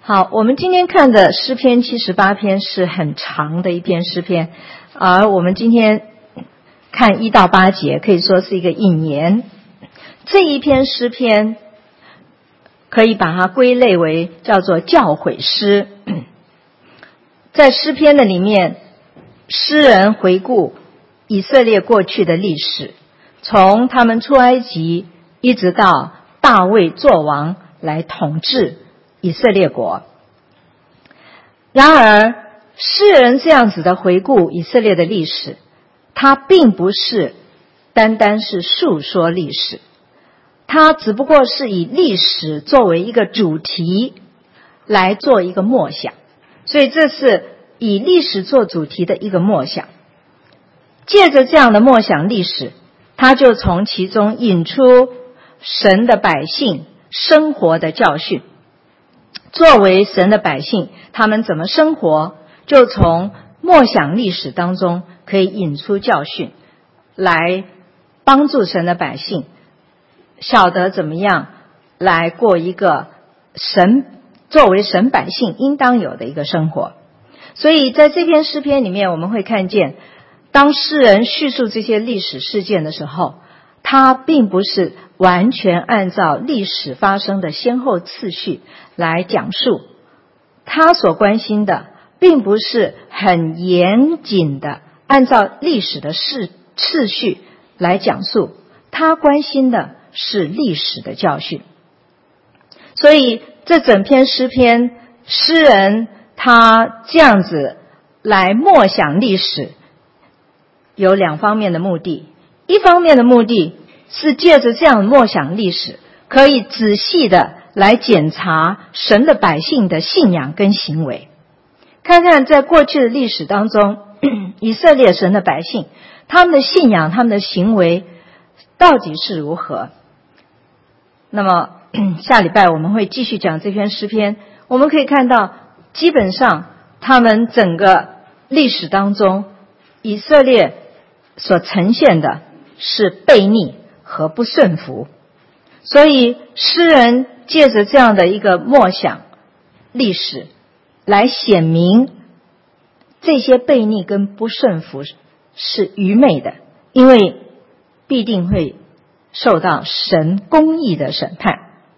好，我们今天看的诗篇78篇是很长的一篇诗篇，而我们今天看1到8节，可以说是一个引言。这一篇诗篇可以把它归类为叫做教诲诗。在诗篇的里面，诗人回顾以色列过去的历史，从他们出埃及一直到大卫作王来统治以色列国。然而诗人这样子的回顾以色列的历史，他并不是单单是述说历史，他只不过是以历史作为一个主题来做一个默想，所以这是以历史做主题的一个默想。借着这样的默想历史，他就从其中引出神的百姓生活的教训。作为神的百姓，他们怎么生活，就从默想历史当中可以引出教训，来帮助神的百姓晓得怎么样来过一个作为神百姓应当有的一个生活。所以在这篇诗篇里面，我们会看见，当诗人叙述这些历史事件的时候，他并不是完全按照历史发生的先后次序来讲述，他所关心的并不是很严谨的按照历史的次序来讲述，他关心的是历史的教训。所以这整篇诗篇，诗人他这样子来默想历史，有2方面的目的。一方面的目的是借着这样默想历史，可以仔细的来检查神的百姓的信仰跟行为，看看在过去的历史当中，以色列神的百姓他们的信仰，他们的行为到底是如何。那么下礼拜我们会继续讲这篇诗篇，我们可以看到基本上他们整个历史当中，以色列所呈现的是悖逆和不顺服。所以诗人借着这样的一个默想历史，来显明这些悖逆跟不顺服是愚昧的，因为必定会受到神公义的审判。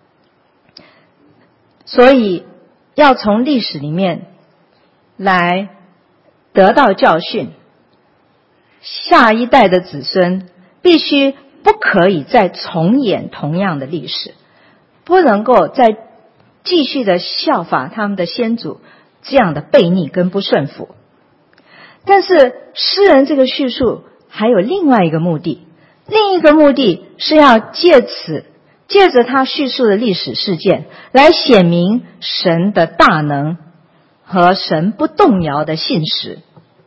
所以要从历史里面来得到教训，下一代的子孙必须不可以再重演同样的历史，不能够再继续的效法他们的先祖这样的悖逆跟不顺服。但是诗人这个叙述还有另外一个目的，另一个目的是要借着他叙述的历史事件来显明神的大能和神不动摇的信实。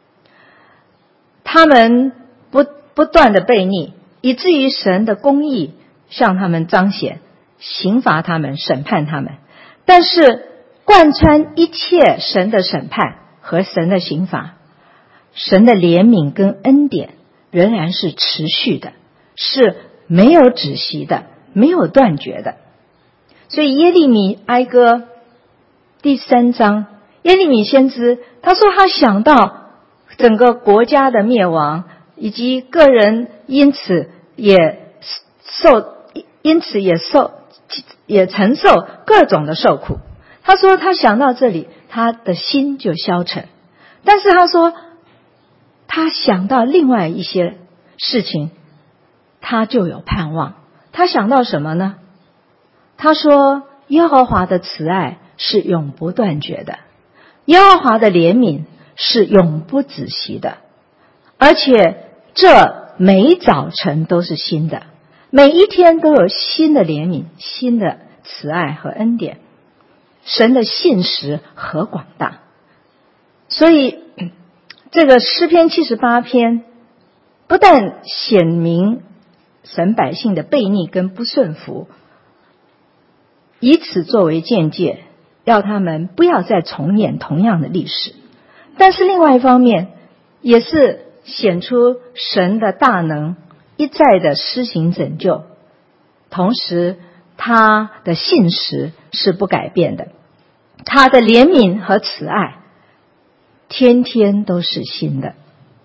他们不断的悖逆，以至于神的公义向他们彰显，刑罚他们，审判他们。但是贯穿一切神的审判和神的刑罚，神的怜悯跟恩典仍然是持续的，是没有止息的，没有断绝的。所以耶利米哀歌第3章，耶利米先知他说他想到整个国家的灭亡，以及个人因此也承受各种的受苦。他说他想到这里，他的心就消沉。但是他说他想到另外一些事情，他就有盼望。他想到什么呢？他说耶和华的慈爱是永不断绝的，耶和华的怜悯是永不止息的，而且这每早晨都是新的，每一天都有新的怜悯，新的慈爱和恩典。神的信实何广大。所以这个诗篇78篇不但显明神百姓的悖逆跟不顺服，以此作为鉴戒，要他们不要再重演同样的历史。但是另外一方面，也是显出神的大能一再的施行拯救，同时他的信实是不改变的。 他的怜悯和慈爱天天都是新的，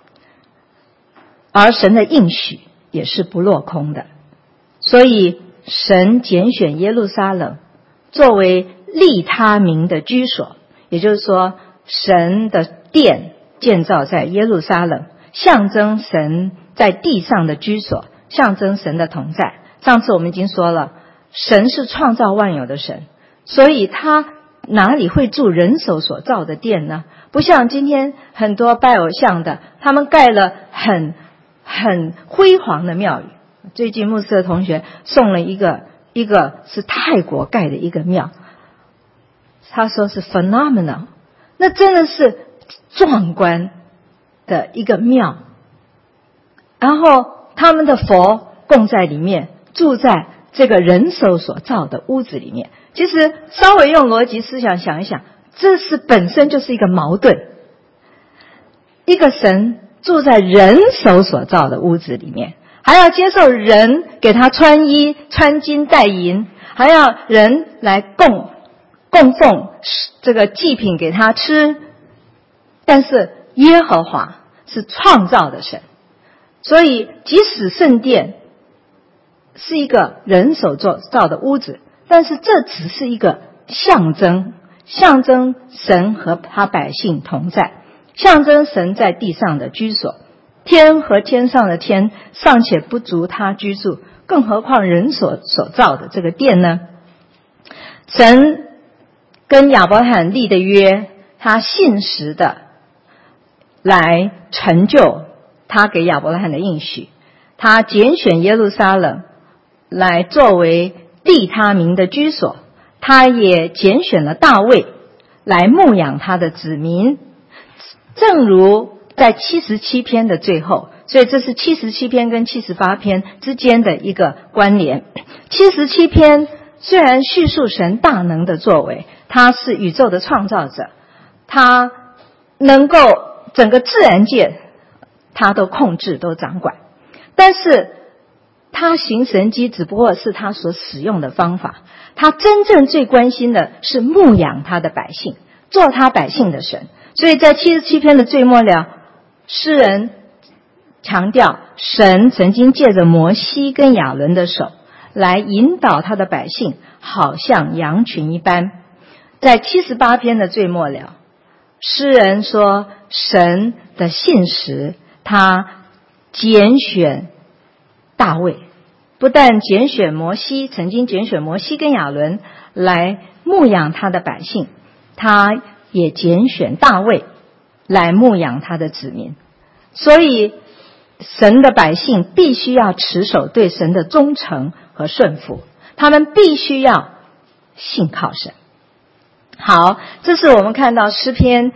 而神的应许也是不落空的。所以神拣选耶路撒冷作为立他名的居所，也就是说神的殿建造在耶路撒冷，象征神在地上的居所，象征神的同在。上次我们已经说了，神是创造万有的神，所以他哪里会住人手所造的殿呢？不像今天很多拜偶像的，他们盖了很辉煌的庙宇。最近牧师的同学送了一个是泰国盖的一个庙，他说是 phenomenal， 那真的是壮观的一个庙。然后他们的佛供在里面，住在这个人手所造的屋子里面。其实稍微用逻辑思想想一想，这是本身就是一个矛盾。一个神住在人手所造的屋子里面，还要接受人给他穿衣穿金戴银，还要人来供奉这个祭品给他吃。但是耶和华是创造的神，所以即使圣殿是一个人手造的屋子，但是这只是一个象征神和他百姓同在，象征神在地上的居所。天和天上的天尚且不足他居住，更何况人所造的这个殿呢？神跟亚伯拉罕立的约，他信实的来成就他给亚伯拉罕的应许。他拣选耶路撒冷来作为立他名的居所，他也拣选了大卫来牧养他的子民。正如在77篇的最后，所以这是77篇跟78篇之间的一个关联。77篇虽然叙述神大能的作为，他是宇宙的创造者，他能够整个自然界他都控制都掌管，但是他行神迹只不过是他所使用的方法。他真正最关心的是牧养他的百姓，做他百姓的神。所以在77篇的最末了，诗人强调神曾经借着摩西跟亚伦的手来引导他的百姓，好像羊群一般。在78篇的最末了，诗人说神的信实，他拣选大卫，不但拣选摩西，曾经拣选摩西跟亚伦来牧养他的百姓，他也拣选大卫来牧养他的子民。所以神的百姓必须要持守对神的忠诚和顺服，他们必须要信靠神。好，这是我们看到诗篇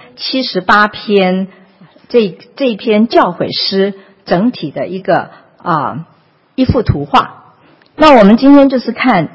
78篇这一篇教诲诗整体的一幅图画。那我们今天就是看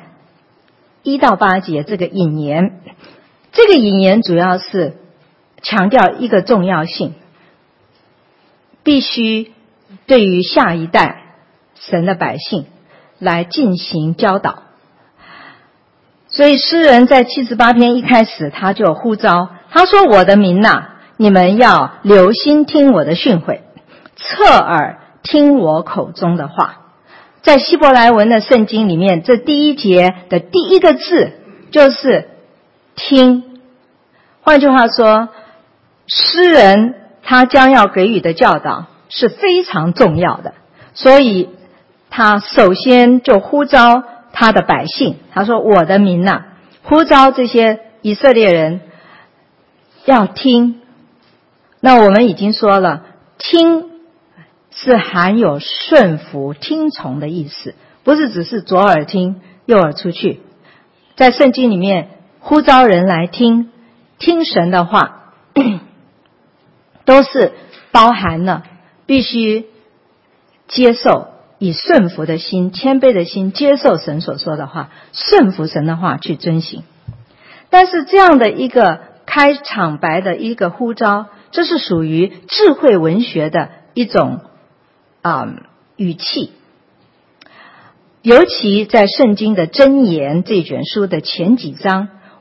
1到8节这个引言。这个引言主要是强调一个重要性，必须对于下一代神的百姓来进行教导。所以诗人在78篇一开始他就呼召，他说我的民啊，你们要留心听我的训诲，侧耳听我口中的话。在希伯来文的圣经里面，这第一节的第一个字就是听。换句话说，诗人他将要给予的教导是非常重要的，所以他首先就呼召他的百姓，他说我的民啊，呼召这些以色列人要听。那我们已经说了，听是含有顺服听从的意思，不是只是左耳听右耳出去。在圣经里面呼召人来听神的话，都是包含了必须接受，以顺服的心谦卑的心接受神所说的话，顺服神的话去遵行。但是这样的一个开场白的一个呼召，这是属于智慧文学的一种语气。尤其在圣经的箴言这卷书的前几章，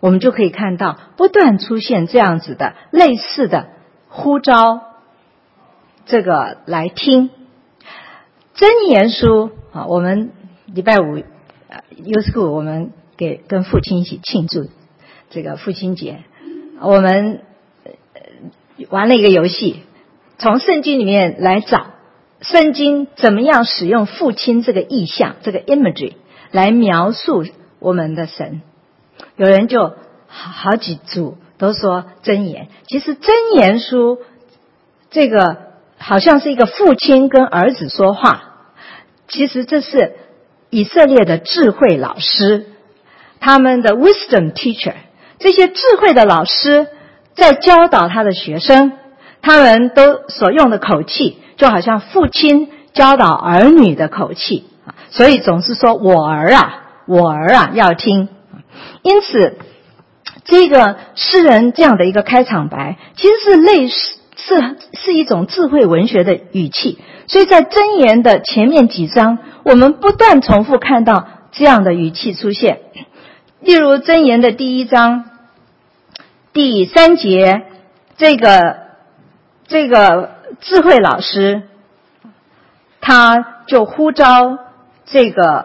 我们就可以看到不断出现这样子的类似的呼召，这个来听。箴言书啊，我们礼拜五U-School 我们跟父亲一起庆祝这个父亲节，我们玩了一个游戏，从圣经里面来找圣经怎么样使用父亲这个意象，这个 imagery 来描述我们的神。有人就好几组都说箴言，其实箴言书这个好像是一个父亲跟儿子说话，其实这是以色列的智慧老师，他们的 wisdom teacher， 这些智慧的老师在教导他的学生，他们都所用的口气就好像父亲教导儿女的口气，所以总是说我儿啊要听。因此这个诗人这样的一个开场白其实是类似是一种智慧文学的语气，所以在箴言的前面几章我们不断重复看到这样的语气出现。例如箴言的第1章第3节，这个智慧老师他就呼召这个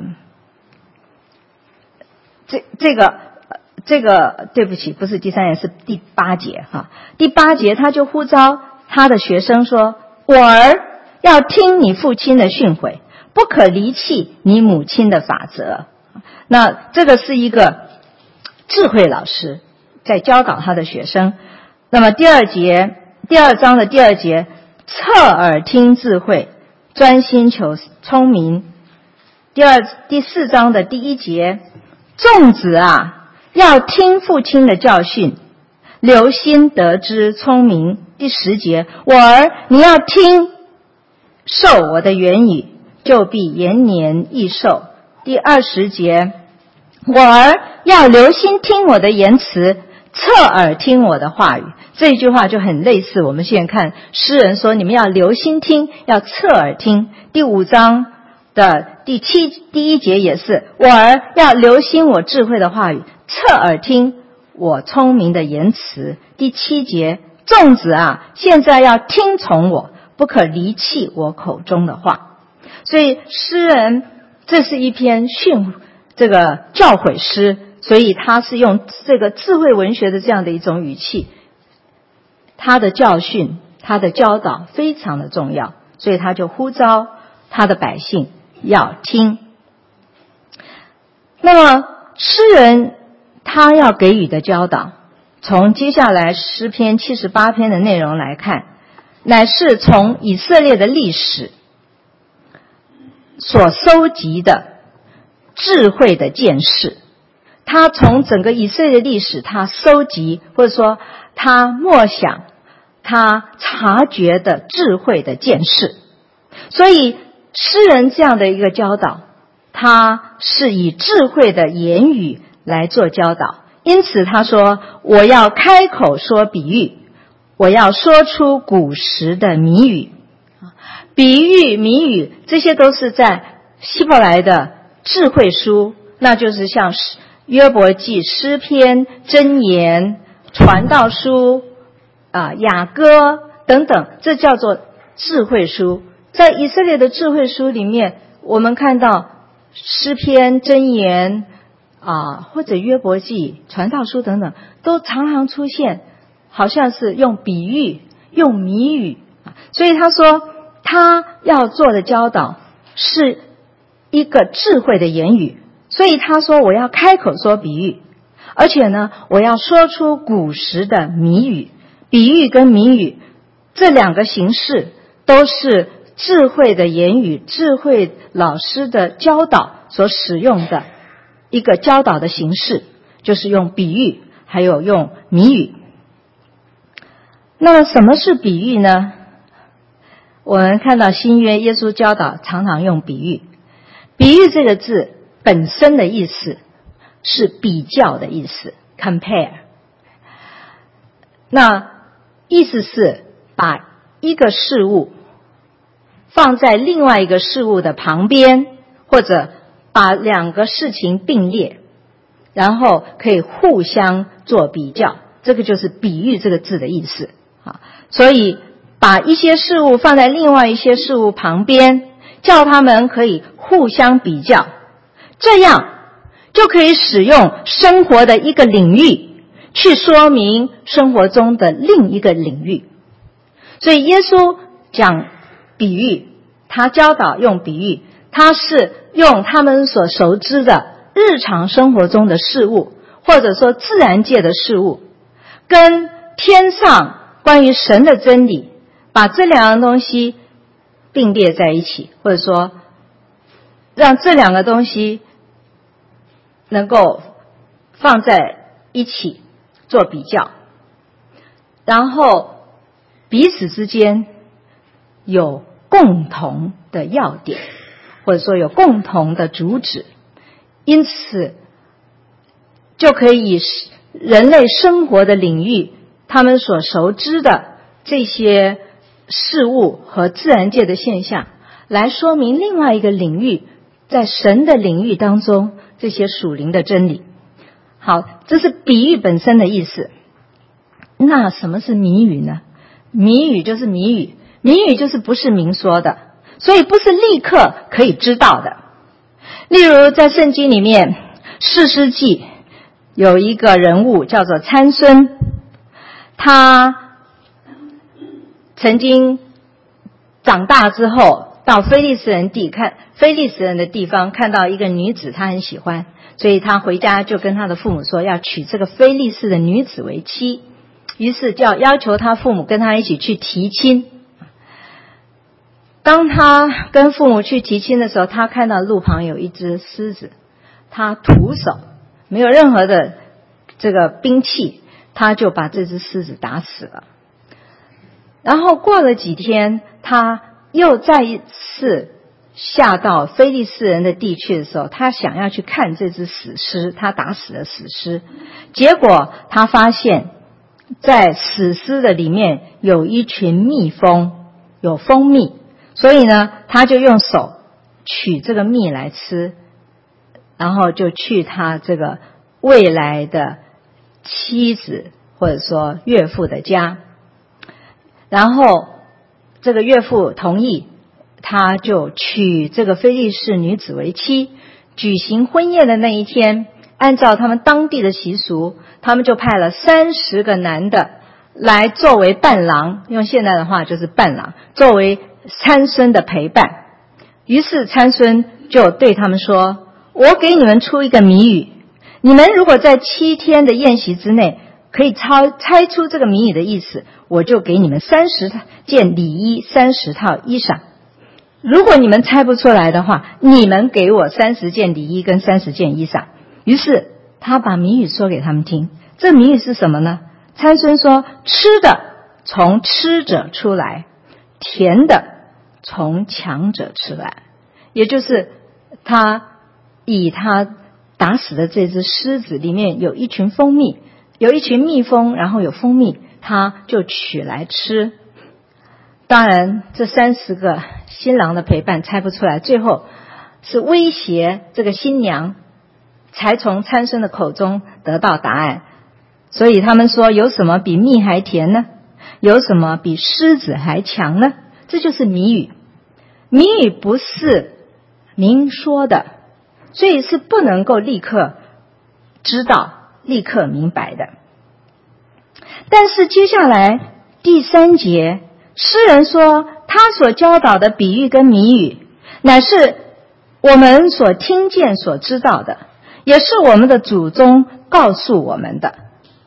对不起，不是第3节，是第8节哈。第8节他就呼召他的学生说，我儿要听你父亲的训诲，不可离弃你母亲的法则。那这个是一个智慧老师在教导他的学生。那么第2章的第2节，侧耳听智慧，专心求聪明。第4章的第1节，众子啊，要听父亲的教训，留心得知聪明。第10节，我儿你要听，受我的言语，就必延年益寿。第20节，我儿要留心听我的言辞，侧耳听我的话语。这一句话就很类似我们现在看诗人说你们要留心听，要侧耳听。第5章的第1节也是，我儿要留心我智慧的话语，侧耳听我聪明的言辞。第7节，众子啊，现在要听从我，不可离弃我口中的话。所以诗人这是一篇这个教诲诗，所以他是用这个智慧文学的这样的一种语气，他的教训他的教导非常的重要，所以他就呼召他的百姓要听。那么诗人他要给予的教导，从接下来诗篇78篇的内容来看，乃是从以色列的历史所收集的智慧的见识。他从整个以色列历史他收集，或者说他默想，他察觉的智慧的见识。所以诗人这样的一个教导，他是以智慧的言语来做教导。因此他说，我要开口说比喻，我要说出古时的谜语。比喻谜语这些都是在希伯来的智慧书，那就是像约伯记、诗篇、箴言、传道书雅歌等等，这叫做智慧书。在以色列的智慧书里面，我们看到诗篇、箴言或者约伯记、传道书等等，都常常出现好像是用比喻用谜语。所以他说他要做的教导是一个智慧的言语，所以他说我要开口说比喻，而且呢我要说出古时的谜语。比喻跟谜语这两个形式都是智慧的言语，智慧老师的教导所使用的一个教导的形式，就是用比喻还有用谜语。那么什么是比喻呢？我们看到新约耶稣教导常常用比喻。比喻这个字本身的意思是比较的意思 compare， 那意思是把一个事物放在另外一个事物的旁边，或者把两个事情并列， 然后可以互相做比较，这个就是比喻这个字的意思啊。所以把一些事物放在另外一些事物旁边，叫他们可以互相比较，这样就可以使用生活的一个领域去说明生活中的另一个领域。所以耶稣讲比喻，他教导用比喻，他是用他们所熟知的日常生活中的事物，或者说自然界的事物，跟天上关于神的真理，把这两样东西并列在一起，或者说让这两个东西能够放在一起做比较，然后彼此之间有共同的要点，或者说有共同的主旨，因此就可以以人类生活的领域他们所熟知的这些事物和自然界的现象，来说明另外一个领域，在神的领域当中这些属灵的真理。好，这是比喻本身的意思。那什么是谜语呢？谜语就是谜语，谜语就是不是明说的，所以不是立刻可以知道的。例如在圣经里面，士师记有一个人物叫做参孙，他曾经长大之后到非利士人的地方，看到一个女子他很喜欢，所以他回家就跟他的父母说要娶这个非利士的女子为妻，于是就要求他父母跟他一起去提亲。当他跟父母去提亲的时候，他看到路旁有一只狮子，他徒手没有任何的这个兵器，他就把这只狮子打死了。然后过了几天，他又再一次下到非利士人的地区的时候，他想要去看这只死狮，他打死了死狮，结果他发现在死狮的里面有一群蜜蜂，有蜂蜜，所以呢他就用手取这个蜜来吃，然后就去他这个未来的妻子或者说岳父的家，然后这个岳父同意，他就娶这个非利士女子为妻。举行婚宴的那一天，按照他们当地的习俗，他们就派了30个男的来作为伴郎，用现在的话就是伴郎，作为参孙的陪伴。于是参孙就对他们说，我给你们出一个谜语，你们如果在7天的宴席之内可以猜出这个谜语的意思，我就给你们30件礼衣，30套衣裳。如果你们猜不出来的话，你们给我30件礼衣跟30件衣裳。于是他把谜语说给他们听。这谜语是什么呢？参孙说，吃的从吃者出来，甜的从强者吃来。也就是他以他打死的这只狮子里面有一群蜂蜜，有一群蜜蜂，然后有蜂蜜，他就取来吃。当然这30个新郎的陪伴猜不出来，最后是威胁这个新娘才从参孙的口中得到答案。所以他们说，有什么比蜜还甜呢？有什么比狮子还强呢？这就是谜语。谜语不是明说的，所以是不能够立刻知道立刻明白的。但是接下来第3节，诗人说他所教导的比喻跟谜语乃是我们所听见所知道的，也是我们的祖宗告诉我们的。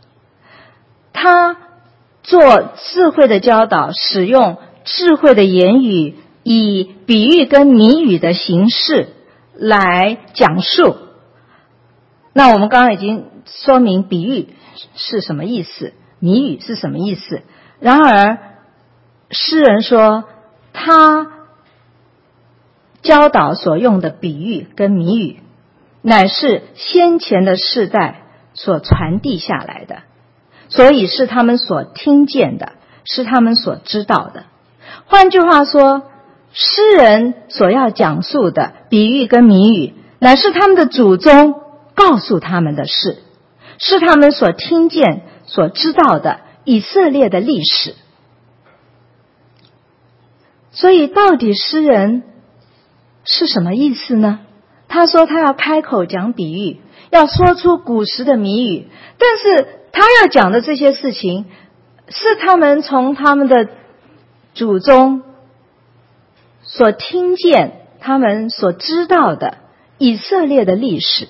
他做智慧的教导，使用智慧的言语，以比喻跟谜语的形式来讲述。那我们刚刚已经说明比喻是什么意思，谜语是什么意思。然而诗人说他教导所用的比喻跟谜语乃是先前的世代所传递下来的，所以是他们所听见的，是他们所知道的。换句话说，诗人所要讲述的比喻跟谜语乃是他们的祖宗告诉他们的事，是他们所听见、所知道的以色列的历史。所以到底诗人是什么意思呢？他说他要开口讲比喻，要说出古时的谜语，但是他要讲的这些事情是他们从他们的祖宗所听见、他们所知道的以色列的历史。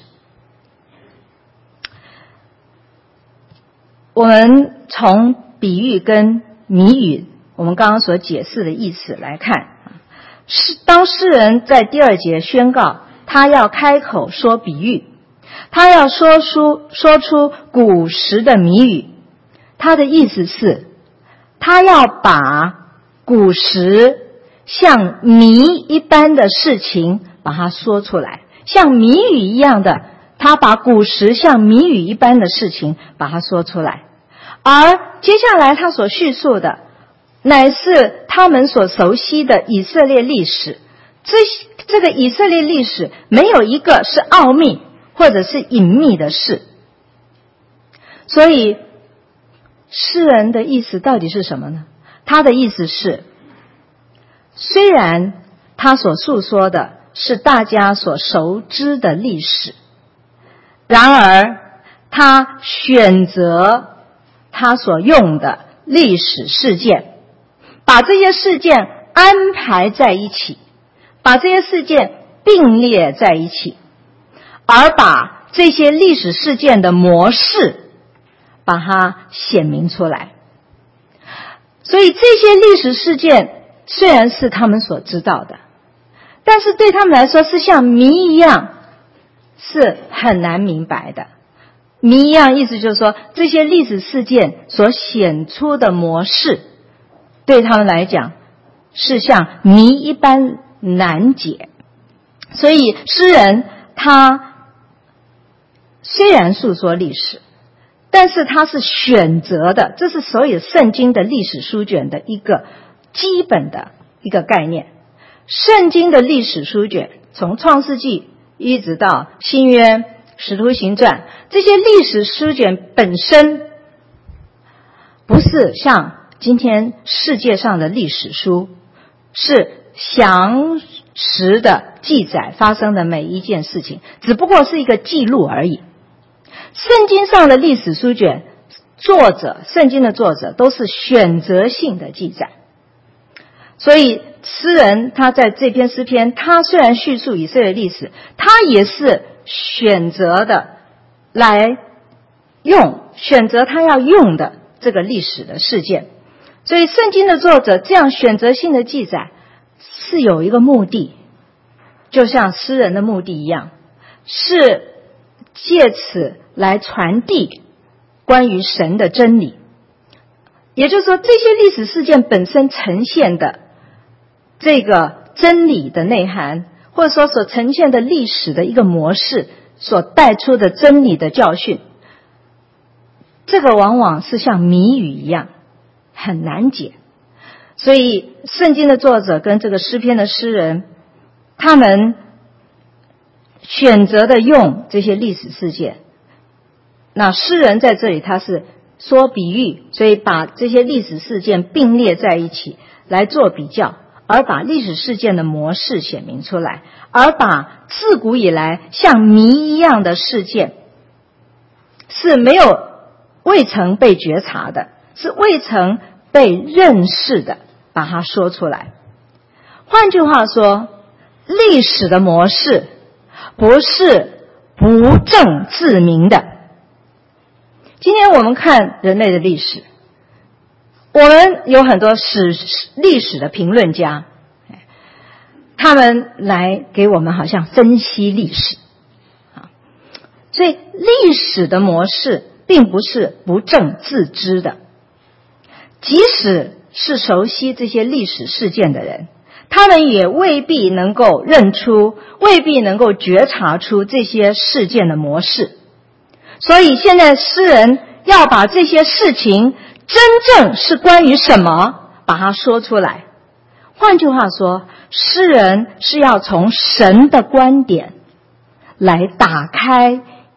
我们从比喻跟谜语我们刚刚所解释的意思来看，当诗人在第2节宣告他要开口说比喻，他要说出古时的谜语，他的意思是他要把古时像谜一般的事情把它说出来，像谜语一样的，他把古时像谜语一般的事情把它说出来。而接下来他所叙述的乃是他们所熟悉的以色列历史，这个以色列历史没有一个是奥秘或者是隐秘的事。所以诗人的意思到底是什么呢？他的意思是，虽然他所述说的是大家所熟知的历史，然而他选择他所用的历史事件，把这些事件安排在一起，把这些事件并列在一起，而把这些历史事件的模式把它显明出来。所以这些历史事件虽然是他们所知道的，但是对他们来说是像谜一样，是很难明白的。谜一样意思就是说，这些历史事件所显出的模式对他们来讲是像谜一般难解。所以诗人他虽然述说历史，但是他是选择的，这是所有圣经的历史书卷的一个基本的一个概念。圣经的历史书卷从创世纪一直到新约、使徒行传，这些历史书卷本身不是像今天世界上的历史书，是详实的记载发生的每一件事情，只不过是一个记录而已。圣经上的历史书卷圣经的作者都是选择性的记载。所以诗人他在这篇诗篇，他虽然叙述以色列历史，他也是选择的来选择他要用的这个历史的事件。所以圣经的作者这样选择性的记载是有一个目的，就像诗人的目的一样，是借此来传递关于神的真理。也就是说，这些历史事件本身呈现的这个真理的内涵，或者说所呈现的历史的一个模式，所带出的真理的教训，这个往往是像谜语一样很难解。所以圣经的作者跟这个诗篇的诗人，他们选择的用这些历史事件。那诗人在这里他是说比喻，所以把这些历史事件并列在一起来做比较，而把历史事件的模式显明出来，而把自古以来像谜一样的事件是未曾被觉察的，是未曾被认识的，把它说出来。换句话说，历史的模式不是不证自明的。今天我们看人类的历史，我们有很多历史的评论家，他们来给我们好像分析历史。所以历史的模式并不是不证自知的。即使是熟悉这些历史事件的人，他们也未必能够认出，未必能够觉察出这些事件的模式。所以现在诗人要把这些事情真正是关于什么把它说出来。换句话说，诗人是要从神的观点来打开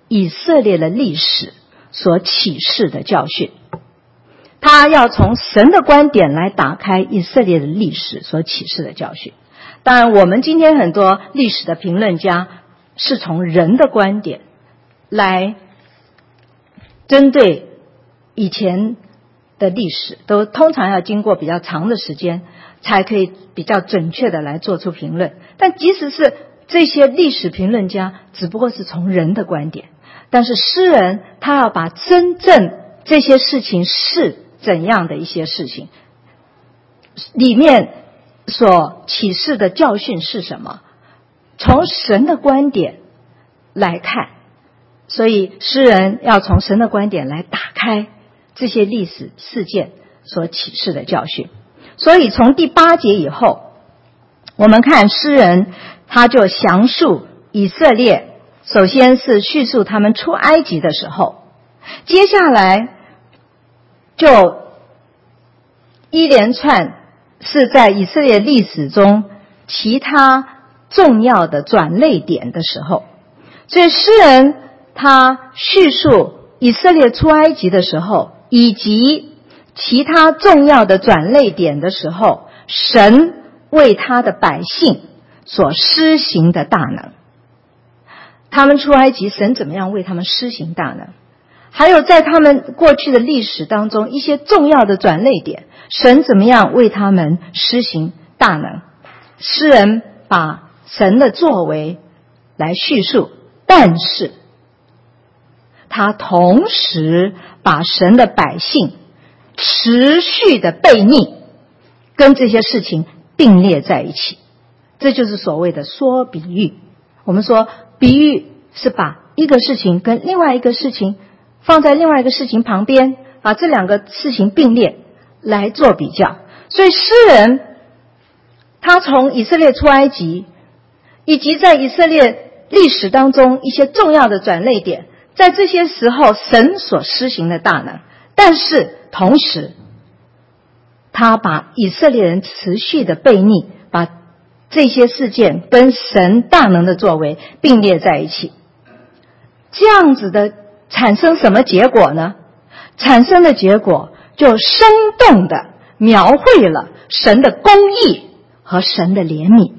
以色列的历史所启示的教训。他要从神的观点来打开以色列的历史所启示的教训。当然，我们今天很多历史的评论家是从人的观点来针对以前的历史，都通常要经过比较长的时间才可以比较准确的来做出评论。但即使是这些历史评论家只不过是从人的观点，但是诗人他要把真正这些事情是怎样的一些事情里面所启示的教训是什么，从神的观点来看。所以诗人要从神的观点来打开这些历史事件所启示的教训。所以从第8节以后，我们看诗人他就详述以色列，首先是叙述他们出埃及的时候，接下来就一连串是在以色列历史中其他重要的转捩点的时候。所以诗人他叙述以色列出埃及的时候，以及其他重要的转捩点的时候，神为他的百姓所施行的大能。他们出埃及，神怎么样为他们施行大能，还有在他们过去的历史当中一些重要的转捩点，神怎么样为他们施行大能。诗人把神的作为来叙述，但是他同时把神的百姓持续的悖逆跟这些事情并列在一起。这就是所谓的说比喻。我们说比喻是把一个事情跟另外一个事情放在另外一个事情旁边，把这两个事情并列来做比较。所以诗人他从以色列出埃及，以及在以色列历史当中一些重要的转捩点，在这些时候神所施行的大能，但是同时他把以色列人持续的悖逆，把这些事件跟神大能的作为并列在一起。这样子的产生什么结果呢？产生的结果就生动的描绘了神的公义和神的怜悯。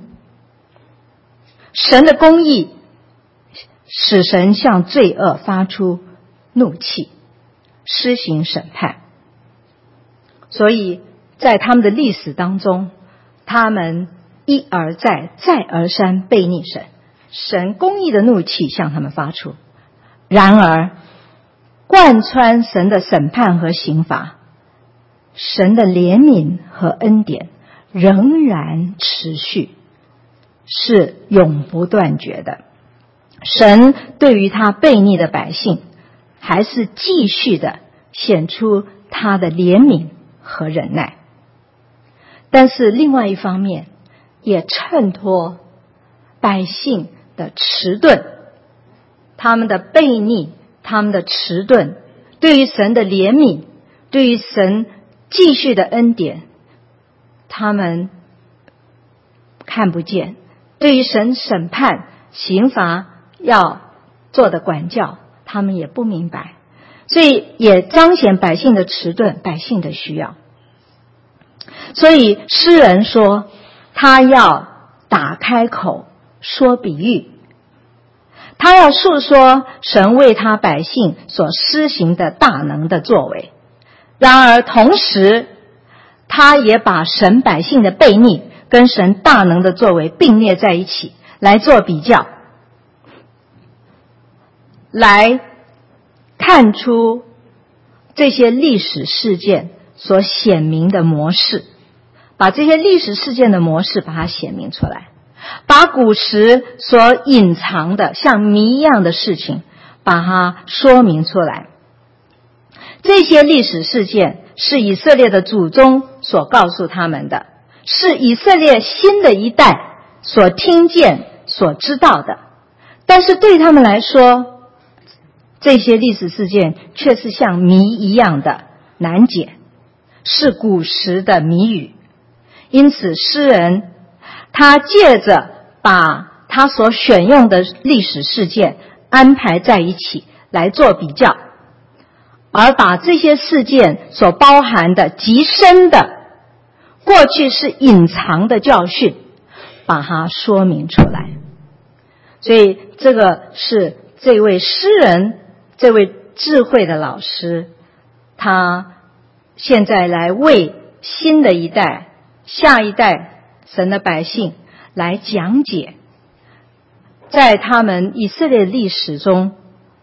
神的公义使神向罪恶发出怒气，施行审判。所以在他们的历史当中，他们一而再再而三悖逆神，神公义的怒气向他们发出。然而贯穿神的审判和刑罚，神的怜悯和恩典仍然持续，是永不断绝的。神对于他悖逆的百姓还是继续的显出他的怜悯和忍耐。但是另外一方面也衬托百姓的迟钝，他们的悖逆，他们的迟钝，对于神的怜悯，对于神继续的恩典，他们看不见，对于神审判刑罚要做的管教，他们也不明白，所以也彰显百姓的迟钝，百姓的需要。所以诗人说他要打开口说比喻，他要述说神为他百姓所施行的大能的作为。然而同时他也把神百姓的悖逆跟神大能的作为并列在一起来做比较，来看出这些历史事件所显明的模式，把这些历史事件的模式把它显明出来，把古时所隐藏的像谜一样的事情把它说明出来。这些历史事件是以色列的祖宗所告诉他们的，是以色列新的一代所听见所知道的，但是对他们来说，这些历史事件却是像谜一样的难解，是古时的谜语。因此诗人他借着把他所选用的历史事件安排在一起来做比较，而把这些事件所包含的极深的过去是隐藏的教训把它说明出来。所以这个是这位诗人，这位智慧的老师，他现在来为新的一代下一代神的百姓来讲解在他们以色列历史中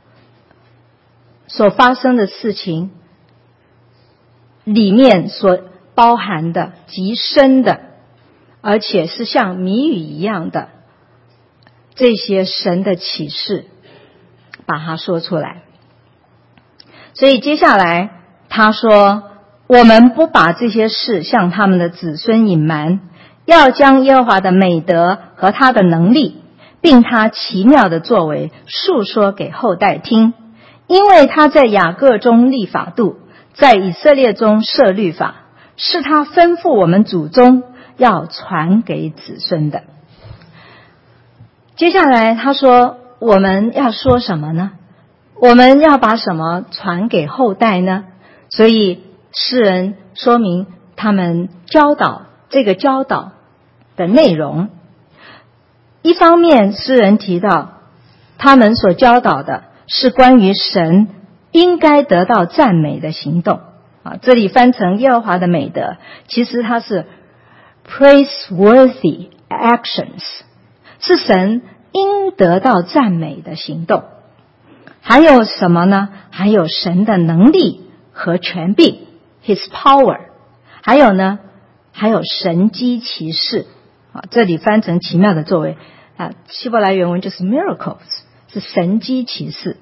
所发生的事情里面所包含的极深的，而且是像谜语一样的这些神的启示，把它说出来。所以接下来他说，我们不把这些事向他们的子孙隐瞒，要将耶和华的美德和他的能力并他奇妙的作为述说给后代听，因为他在雅各中立法度，在以色列中设律法，是他吩咐我们祖宗要传给子孙的。接下来他说，我们要说什么呢？我们要把什么传给后代呢？所以诗人说明他们这个教导的内容。一方面诗人提到他们所教导的是关于神应该得到赞美的行动，这里翻成耶和华的美德，其实它是 praiseworthy actions， 是神应得到赞美的行动。还有什么呢？还有神的能力和权柄 His power， 还有呢，还有神迹奇事，这里翻成奇妙的作为，希伯来原文就是 miracles， 是神迹奇事。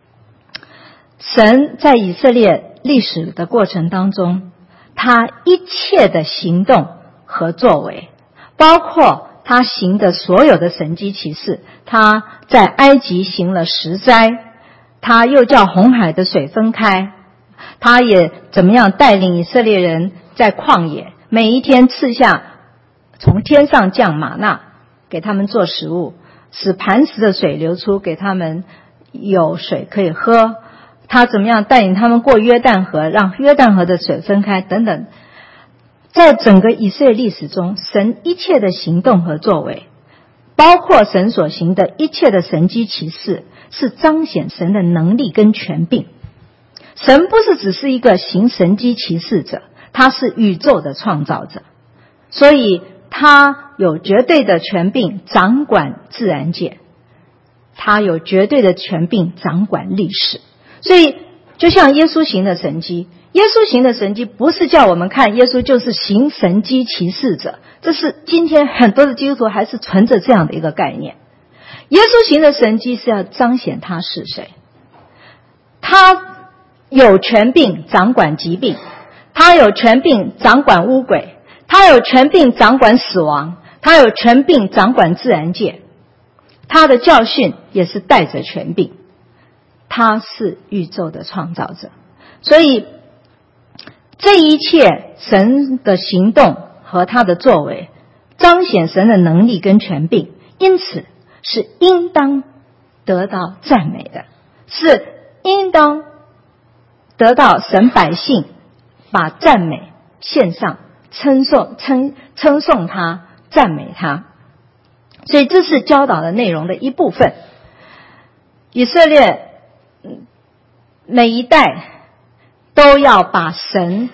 神在以色列历史的过程当中，他一切的行动和作为，包括他行的所有的神迹奇事，他在埃及行了10灾，他又叫红海的水分开，他也怎么样带领以色列人在旷野，每一天赐下从天上降玛纳给他们做食物，使磐石的水流出，给他们有水可以喝，他怎么样带领他们过约旦河，让约旦河的水分开等等。在整个以色列历史中，神一切的行动和作为，包括神所行的一切的神迹奇事，是彰显神的能力跟权柄。神不是只是一个行神迹奇事者，他是宇宙的创造者，所以他有绝对的权柄掌管自然界，他有绝对的权柄掌管历史。所以就像耶稣行的神迹，耶稣行的神迹不是叫我们看耶稣就是行神迹奇事者，这是今天很多的基督徒还是存着这样的一个概念。耶稣行的神迹是要彰显他是谁，他有权柄掌管疾病，他有权柄掌管污鬼，他有权柄掌管死亡，他有权柄掌管自然界，他的教训也是带着权柄，他是宇宙的创造者。所以这一切神的行动和他的作为彰显神的能力跟权柄，因此是应当得到赞美的，是应当得到神百姓把赞美献上，称颂他，赞美他。所以这是教导的内容的一部分。以色列每一代都要把神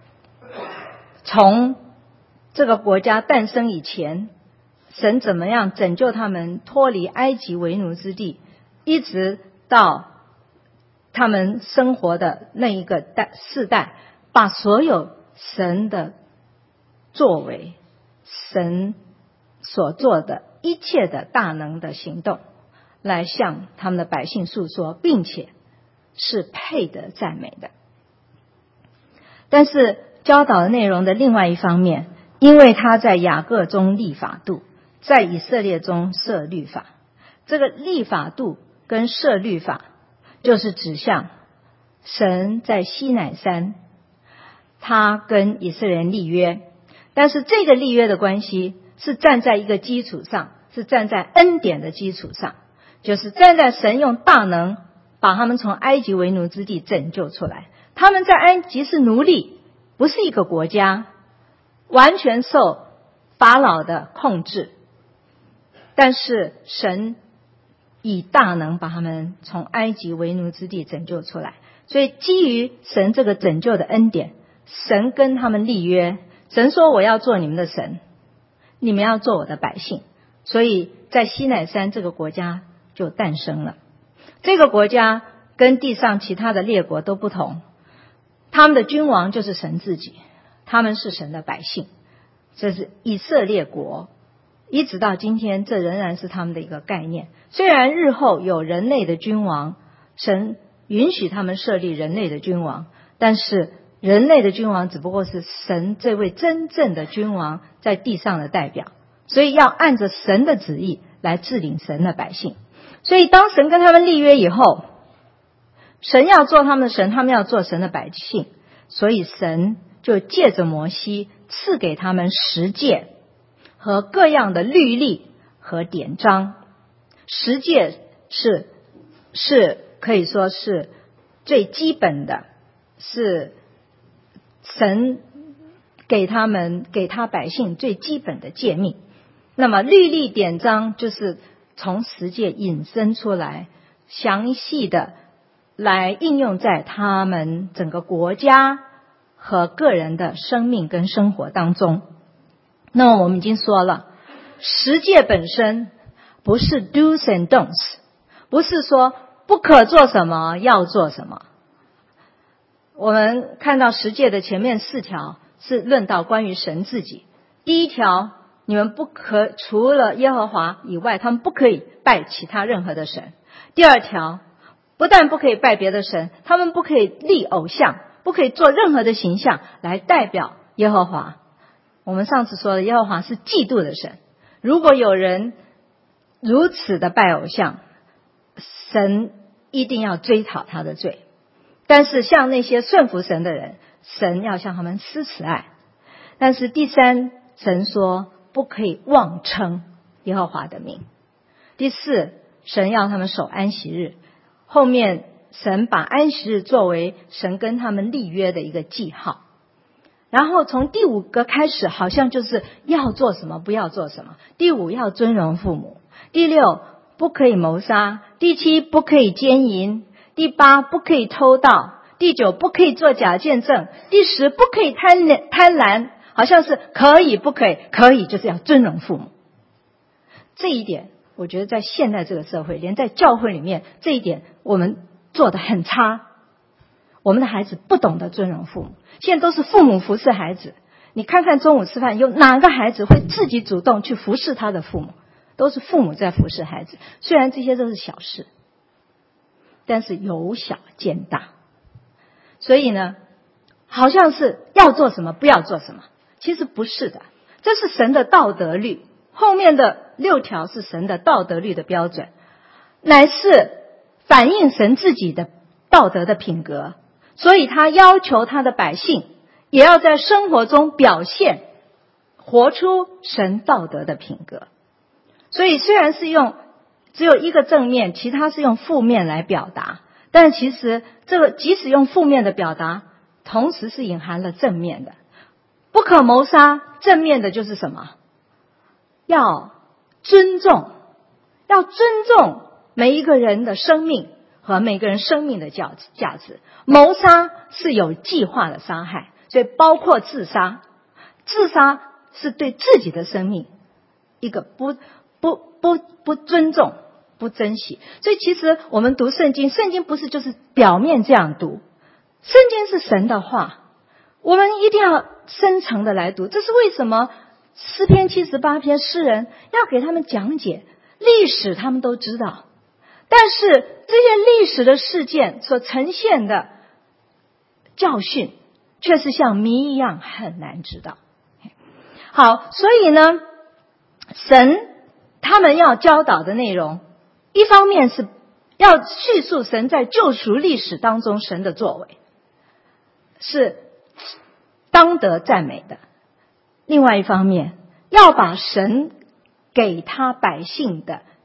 从这个国家诞生以前，神怎么样拯救他们脱离埃及为奴之地，一直到他们生活的那一个世代，把所有神的作为，神所做的一切的大能的行动来向他们的百姓诉说，并且是配得赞美的。但是教导的内容的另外一方面，因为他在雅各中立法度，在以色列中设律法，这个立法度跟设律法就是指向神在西乃山他跟以色列人立约，但是这个立约的关系是站在一个基础上，是站在恩典的基础上， 就是站在神用大能把他们从埃及为奴之地拯救出来。他们在埃及是奴隶，不是一个国家，完全受法老的控制，但是神以大能把他们从埃及为奴之地拯救出来。所以基于神这个拯救的恩典，神跟他们立约，神说我要做你们的神，你们要做我的百姓。所以在西乃山这个国家就诞生了。这个国家跟地上其他的列国都不同，他们的君王就是神自己，他们是神的百姓，这是以色列国，一直到今天这仍然是他们的一个概念。虽然日后有人类的君王，神允许他们设立人类的君王，但是人类的君王只不过是神这位真正的君王在地上的代表，所以要按着神的旨意来治理神的百姓。所以当神跟他们立约以后，神要做他们的神，他们要做神的百姓，所以神就借着摩西赐给他们十诫和各样的律例和典章。十诫是可以说是最基本的，是神给他百姓最基本的诫命。那么律例典章就是从十诫引申出来，详细的来应用在他们整个国家和个人的生命跟生活当中。那么我们已经说了，十诫本身不是 do's and don'ts， 不是说不可做什么要做什么。我们看到十诫的前面4条是论到关于神自己。第一条，你们不可除了耶和华以外，他们不可以拜其他任何的神。第二条，不但不可以拜别的神，他们不可以立偶像，不可以做任何的形象来代表耶和华。我们上次说的，耶和华是嫉妒的神，如果有人如此的拜偶像，神一定要追讨他的罪。但是像那些顺服神的人，神要向他们施慈爱。但是第三，神说不可以妄称耶和华的名。第四，神要他们守安息日，后面神把安息日作为神跟他们立约的一个记号。然后从第5个开始，好像就是要做什么不要做什么。第5，要尊荣父母。第6，不可以谋杀。第7，不可以奸淫。第8，不可以偷盗。第9，不可以做假见证。第10，不可以贪婪。好像是可以不可以，可以就是要尊荣父母。这一点我觉得在现在这个社会，连在教会里面，这一点我们做得很差。我们的孩子不懂得尊荣父母，现在都是父母服侍孩子。你看看中午吃饭，有哪个孩子会自己主动去服侍他的父母？都是父母在服侍孩子。虽然这些都是小事，但是由小见大。所以呢，好像是要做什么不要做什么，其实不是的。这是神的道德律，后面的6条是神的道德律的标准，乃是反映神自己的道德的品格。所以他要求他的百姓也要在生活中表现活出神道德的品格。所以虽然是只有一个正面，其他是用负面来表达，但其实这个即使用负面的表达，同时是隐含了正面的。不可谋杀，正面的就是什么？要尊重每一个人的生命和每个人生命的价值。谋杀是有计划的杀害，所以包括自杀。自杀是对自己的生命一个不尊重、不珍惜。所以其实我们读圣经不是就是表面这样读，圣经是神的话，我们一定要深层的来读。这是为什么诗篇78篇诗人要给他们讲解历史，他们都知道，但是这些历史的事件所呈现的教训却是像谜一样很难知道。好，所以呢，神他们要教导的内容，一方面是要叙述神在救赎历史当中神的作为，是当得赞美的。另外一方面，要把神给他百姓的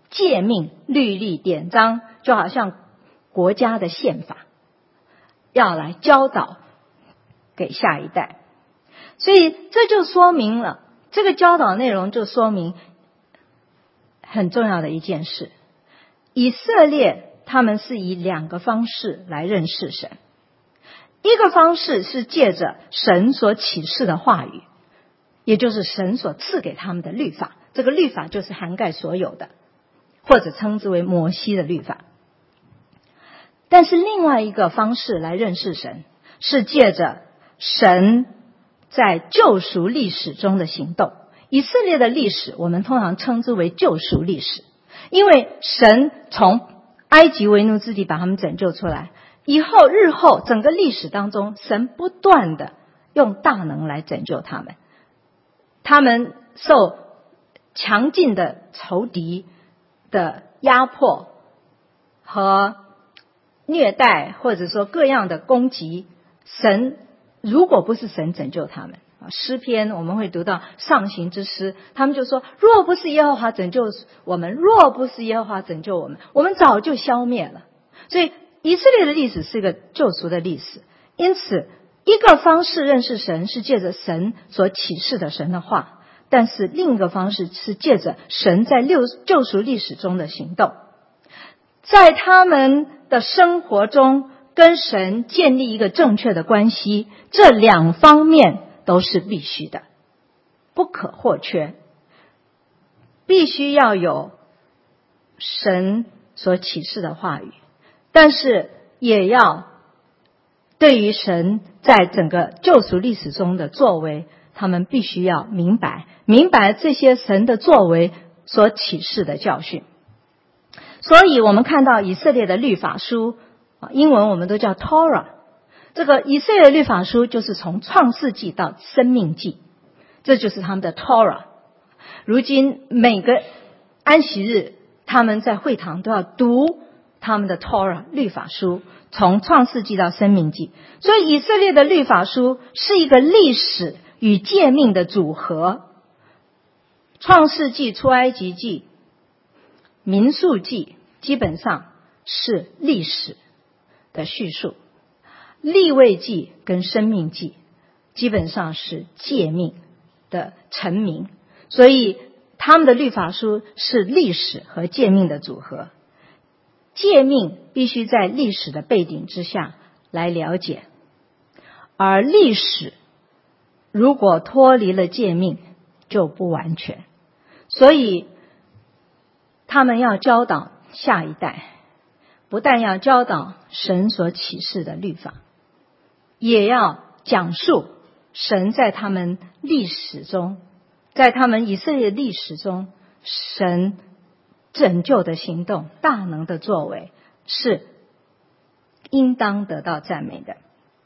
诫命、律例、典章，就好像国家的宪法，要来教导给下一代。所以这就说明了，这个教导内容就说明很重要的一件事：以色列他们是以2个方式来认识神。一个方式是借着神所启示的话语，也就是神所赐给他们的律法，这个律法就是涵盖所有的，或者称之为摩西的律法。但是另外一个方式来认识神，是借着神在救赎历史中的行动。以色列的历史我们通常称之为救赎历史，因为神从埃及为奴之地把他们拯救出来以后，日后整个历史当中，神不断的用大能来拯救他们。他们受强劲的仇敌的压迫和虐待，或者说各样的攻击，神如果不是神拯救他们，诗篇我们会读到上行之诗，他们就说，若不是耶和华拯救我们，若不是耶和华拯救我们，我们早就消灭了。所以以色列的历史是一个救赎的历史。因此一个方式认识神是借着神所启示的神的话，但是另一个方式是借着神在救赎历史中的行动，在他们的生活中跟神建立一个正确的关系，这2方面都是必须的，不可或缺。必须要有神所启示的话语，但是也要对于神在整个救赎历史中的作为，他们必须要明白这些神的作为所启示的教训。所以我们看到以色列的律法书，英文我们都叫 Torah， 这个以色列的律法书就是从创世纪到申命记，这就是他们的 Torah。 如今每个安息日他们在会堂都要读他们的 Torah 律法书，从创世纪到申命记。所以以色列的律法书是一个历史与诫命的组合。创世纪、出埃及记、民数记基本上是历史的叙述，利未记跟申命记基本上是诫命的陈明。所以他们的律法书是历史和诫命的组合。诫命必须在历史的背景之下来了解，而历史如果脱离了诫命就不完全。所以他们要教导下一代，不但要教导神所启示的律法，也要讲述神在他们历史中，在他们以色列历史中神拯救的行动、大能的作为是应当得到赞美的。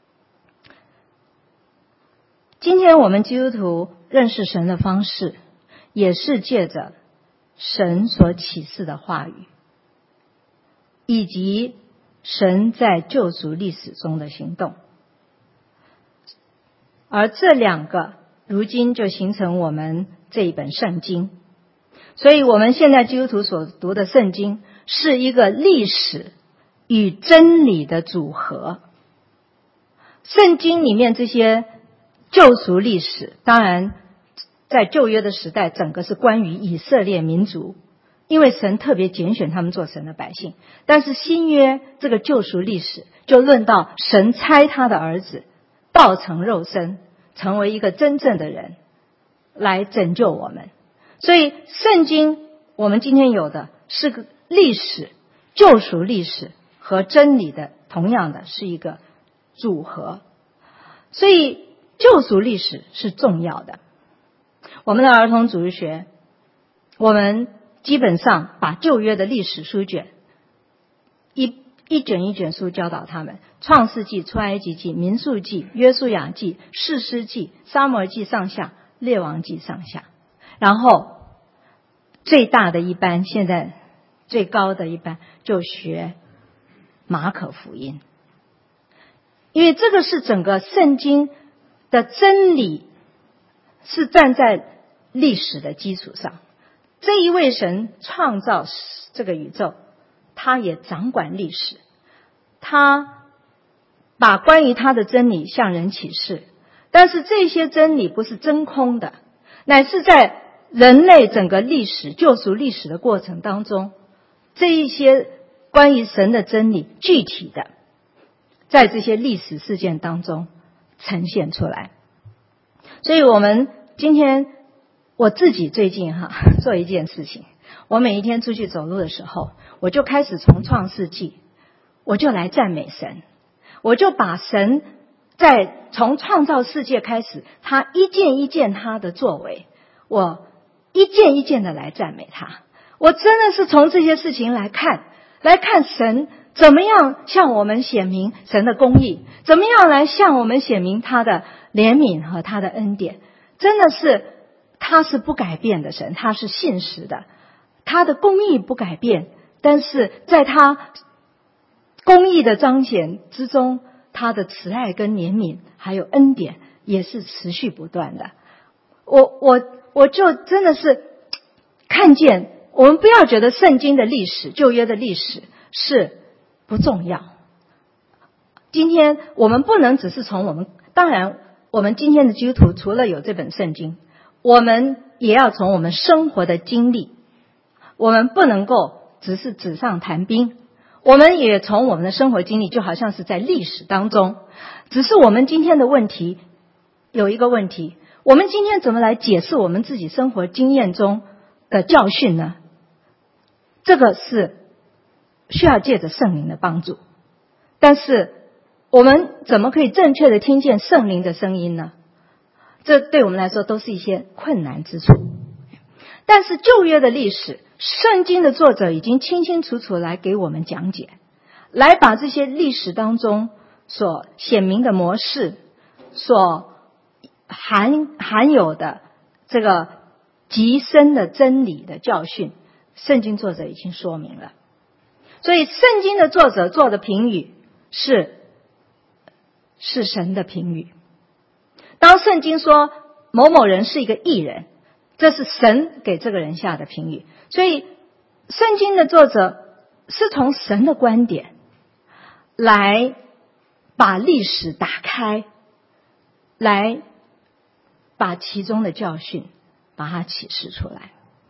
今天我们基督徒认识神的方式，也是借着神所启示的话语，以及神在救赎历史中的行动。而这2个如今就形成我们这一本圣经。所以我们现在基督徒所读的圣经是一个历史与真理的组合。圣经里面这些救赎历史，当然在旧约的时代整个是关于以色列民族，因为神特别拣选他们做神的百姓。但是新约这个救赎历史就论到神差他的儿子道成肉身，成为一个真正的人来拯救我们。所以圣经我们今天有的是个历史，救赎历史和真理的同样的是一个组合。所以救赎历史是重要的。我们的儿童主日学，我们基本上把旧约的历史书卷一卷一卷书教导他们，创世纪、出埃及记、民数记、约书亚记、士师记、撒母耳记上下、列王记上下。然后最大的一班，现在最高的一班就学马可福音，因为这个是整个圣经的真理，是站在历史的基础上。 这一位神创造这个宇宙，他也掌管历史，他把关于他的真理向人启示，但是这些真理不是真空的，乃是在人类整个历史救赎历史的过程当中，这一些关于神的真理具体的在这些历史事件当中呈现出来。所以我们今天，我自己最近做一件事情，我每一天出去走路的时候，我就开始从创世纪，我就来赞美神，我就把神从创造世界开始，他一件一件他的作为，我一件一件的来赞美他。我真的是从这些事情来看神怎么样向我们显明神的公义，怎么样来向我们显明他的怜悯和他的恩典。真的是他是不改变的神，他是信实的，他的公义不改变，但是在他公义的彰显之中，他的慈爱跟怜悯还有恩典也是持续不断的。我就真的是看见，我们不要觉得圣经的历史，旧约的历史是不重要。今天我们不能只是从当然我们今天的基督徒除了有这本圣经，我们也要从我们生活的经历，我们不能够只是纸上谈兵，我们也从我们的生活经历，就好像是在历史当中。只是我们今天的问题有一个问题，我们今天怎么来解释我们自己生活经验中的教训呢？这个是需要借着圣灵的帮助，但是我们怎么可以正确的听见圣灵的声音呢？这对我们来说都是一些困难之处。但是旧约的历史，圣经的作者已经清清楚楚来给我们讲解，来把这些历史当中所显明的模式，所含有的这个极深的真理的教训，圣经作者已经说明了。所以圣经的作者做的评语是神的评语。当圣经说某某人是一个义人，这是神给这个人下的评语。所以圣经的作者是从神的观点来把历史打开，来把其中的教训把它启示出来。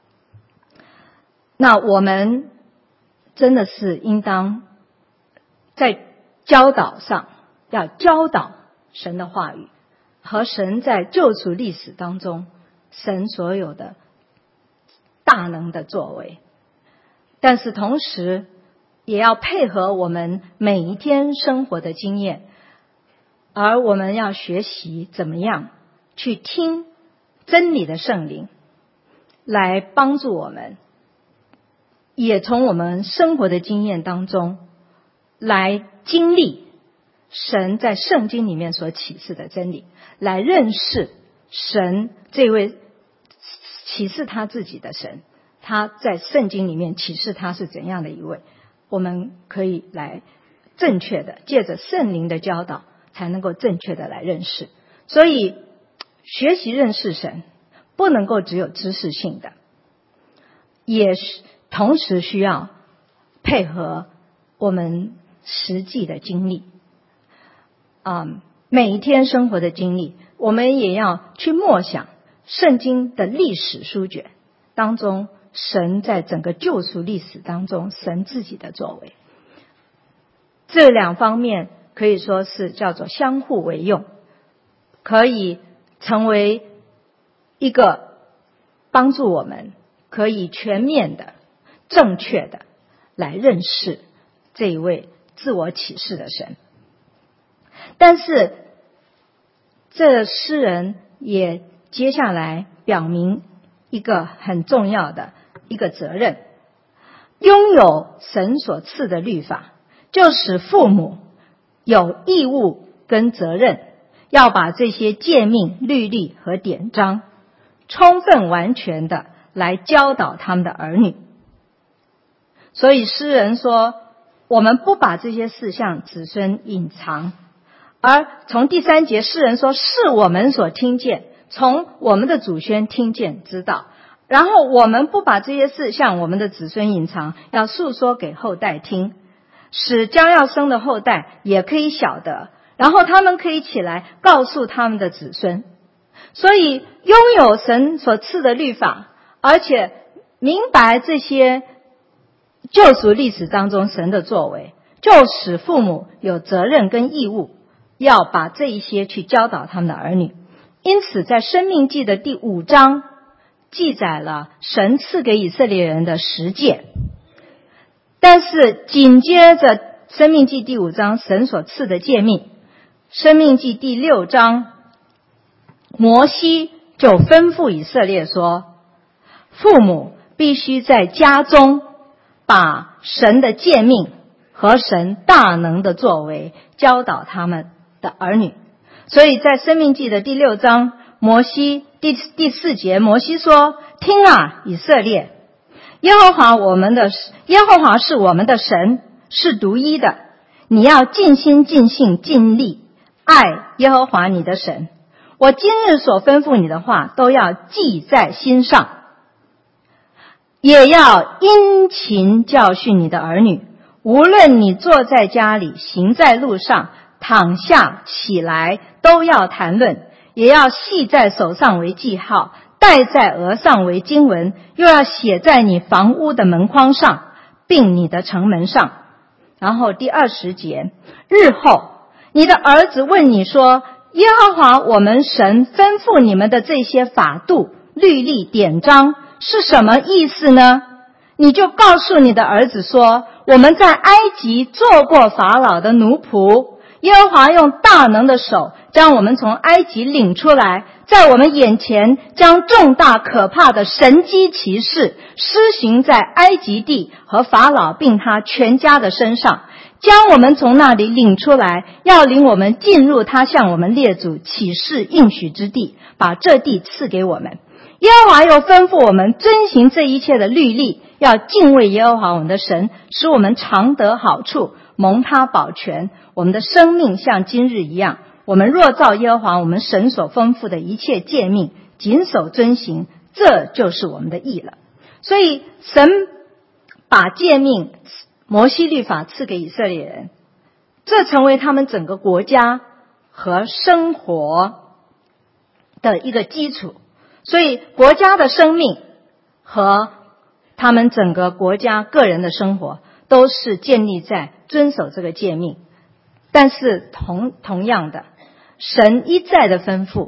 那我们真的是应当在教导上要教导神的话语和神在救赎历史当中神所有的大能的作为，但是同时也要配合我们每一天生活的经验，而我们要学习怎么样去听真理的圣灵来帮助我们，也从我们生活的经验当中来经历神在圣经里面所启示的真理，来认识神这位启示他自己的神，他在圣经里面启示他是怎样的一位，我们可以来正确的借着圣灵的教导才能够正确的来认识。所以学习认识神不能够只有知识性的，也同时需要配合我们实际的经历，每一天生活的经历，我们也要去默想圣经的历史书卷当中神在整个救赎历史当中神自己的作为。这两方面可以说是叫做相互为用，可以成为一个帮助我们可以全面的正确的来认识这一位自我启示的神。但是这诗人也接下来表明一个很重要的一个责任，拥有神所赐的律法，就使父母有义务跟责任要把这些诫命、律例和典章充分完全的来教导他们的儿女。所以诗人说，我们不把这些事向子孙隐藏，而从第3节诗人说，是我们所听见，从我们的祖先听见知道， 然后我们不把这些事向我们的子孙隐藏，要诉说给后代听，使将要生的后代也可以晓得，然后他们可以起来告诉他们的子孙。所以拥有神所赐的律法，而且明白这些救赎历史当中神的作为，就使父母有责任跟义务要把这一些去教导他们的儿女。因此在申命记的第5章记载了神赐给以色列人的10诫，但是紧接着申命记第5章神所赐的诫命，申命记第6章摩西就吩咐以色列说，父母必须在家中把神的诫命和神大能的作为教导他们的儿女。所以在申命记的第6章摩西第4节，摩西说，听啊以色列，耶和华是我们的神，是独一的，你要尽心尽性尽力爱耶和华你的神，我今日所吩咐你的话都要记在心上，也要殷勤教训你的儿女，无论你坐在家里，行在路上，躺下起来，都要谈论，也要系在手上为记号，戴在额上为经文，又要写在你房屋的门框上，并你的城门上。然后第20节，日后你的儿子问你说，耶和华我们神吩咐你们的这些法度、律例、典章是什么意思呢？你就告诉你的儿子说，我们在埃及做过法老的奴仆，耶和华用大能的手将我们从埃及领出来，在我们眼前将重大可怕的神迹奇事施行在埃及地和法老并他全家的身上，将我们从那里领出来，要领我们进入他向我们列祖起誓应许之地，把这地赐给我们。耶和华又吩咐我们遵行这一切的律例，要敬畏耶和华我们的神，使我们常得好处，蒙他保全，我们的生命像今日一样。我们若照耶和华我们神所吩咐的一切诫命谨守遵行，这就是我们的义了。所以神把诫命摩西律法赐给以色列人，这成为他们整个国家和生活的一个基础。所以国家的生命和他们整个国家个人的生活都是建立在遵守这个诫命。但是同样的，神一再的吩咐，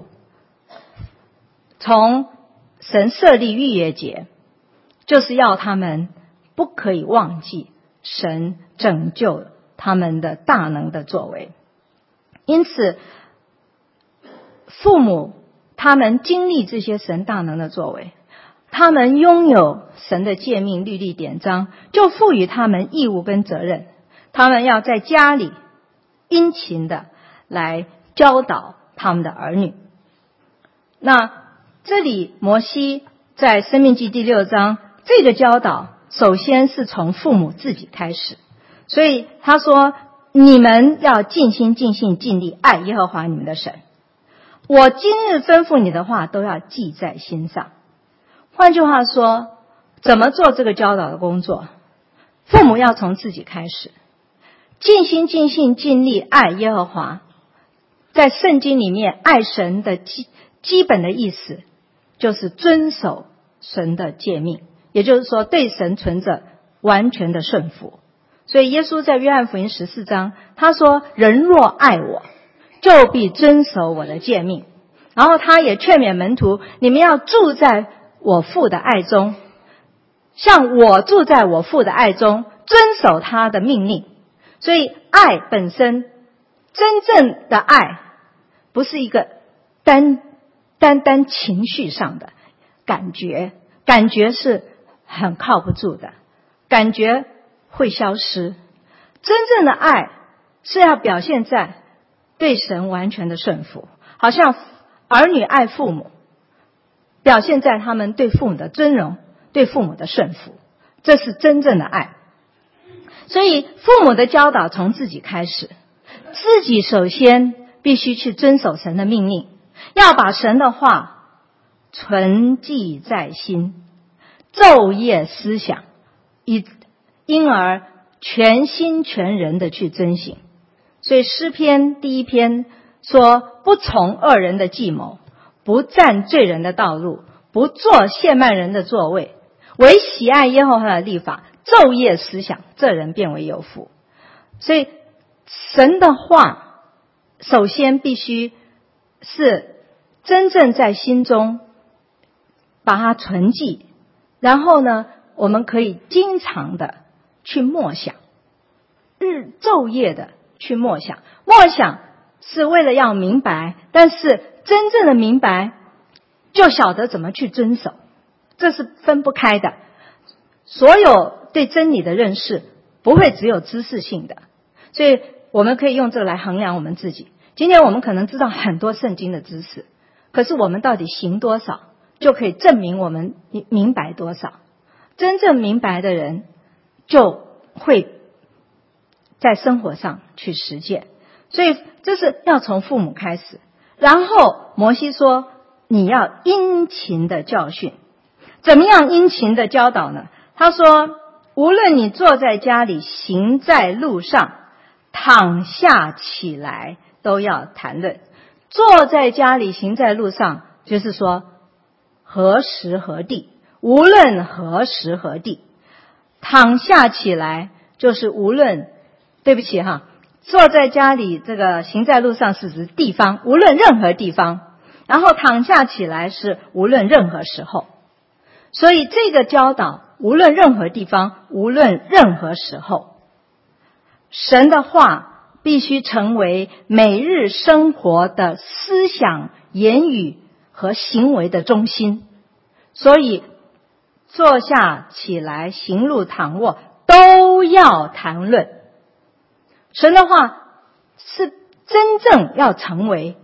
从神设立逾越节，就是要他们不可以忘记神拯救他们的大能的作为。因此父母他们经历这些神大能的作为，他们拥有神的诫命律例典章，就赋予他们义务跟责任，他们要在家里殷勤的来教导他们的儿女。那这里摩西在申命记第6章这个教导首先是从父母自己开始，所以他说，你们要尽心尽性尽力爱耶和华你们的神，我今日吩咐你的话都要记在心上。换句话说，怎么做这个教导的工作？父母要从自己开始，尽心尽性尽力爱耶和华。在圣经里面，爱神的基本的意思就是遵守神的诫命，也就是说对神存着完全的顺服。所以耶稣在约翰福音14章他说，人若爱我，就必遵守我的诫命。然后他也劝勉门徒，你们要住在我父的爱中，像我住在我父的爱中，遵守他的命令。所以爱本身，真正的爱不是一个单情绪上的感觉，感觉是很靠不住的，感觉会消失。真正的爱是要表现在对神完全的顺服，好像儿女爱父母，表现在他们对父母的尊荣，对父母的顺服，这是真正的爱。所以父母的教导从自己开始，自己首先必须去遵守神的命令，要把神的话存记在心， 昼夜思想，因而全心全人的去遵行。所以诗篇第一篇说，不从恶人的计谋，不占罪人的道路，不坐亵慢人的座位，唯喜爱耶和华的律法，昼夜思想，这人便为有福。所以神的话首先必须是真正在心中把它存记，然后呢，我们可以经常的去默想，昼夜的去默想。默想是为了要明白，但是真正的明白就晓得怎么去遵守，这是分不开的。所有对真理的认识不会只有知识性的，所以我们可以用这个来衡量我们自己。今天我们可能知道很多圣经的知识，可是我们到底行多少，就可以证明我们明白多少。真正明白的人就会在生活上去实践，所以这是要从父母开始。然后摩西说，你要殷勤的教训。怎么样殷勤的教导呢？他说，无论你坐在家里，行在路上，躺下起来，都要谈论。坐在家里，行在路上，就是说何时何地，无论何时何地。躺下起来就是无论，对不起哈，坐在家里，这个行在路上是指地方，无论任何地方，然后躺下起来是无论任何时候。所以这个教导无论任何地方，无论任何时候，神的话必须成为每日生活的思想、言语和行为的中心。所以坐下起来，行路躺卧，都要谈论。神的话是真正要成为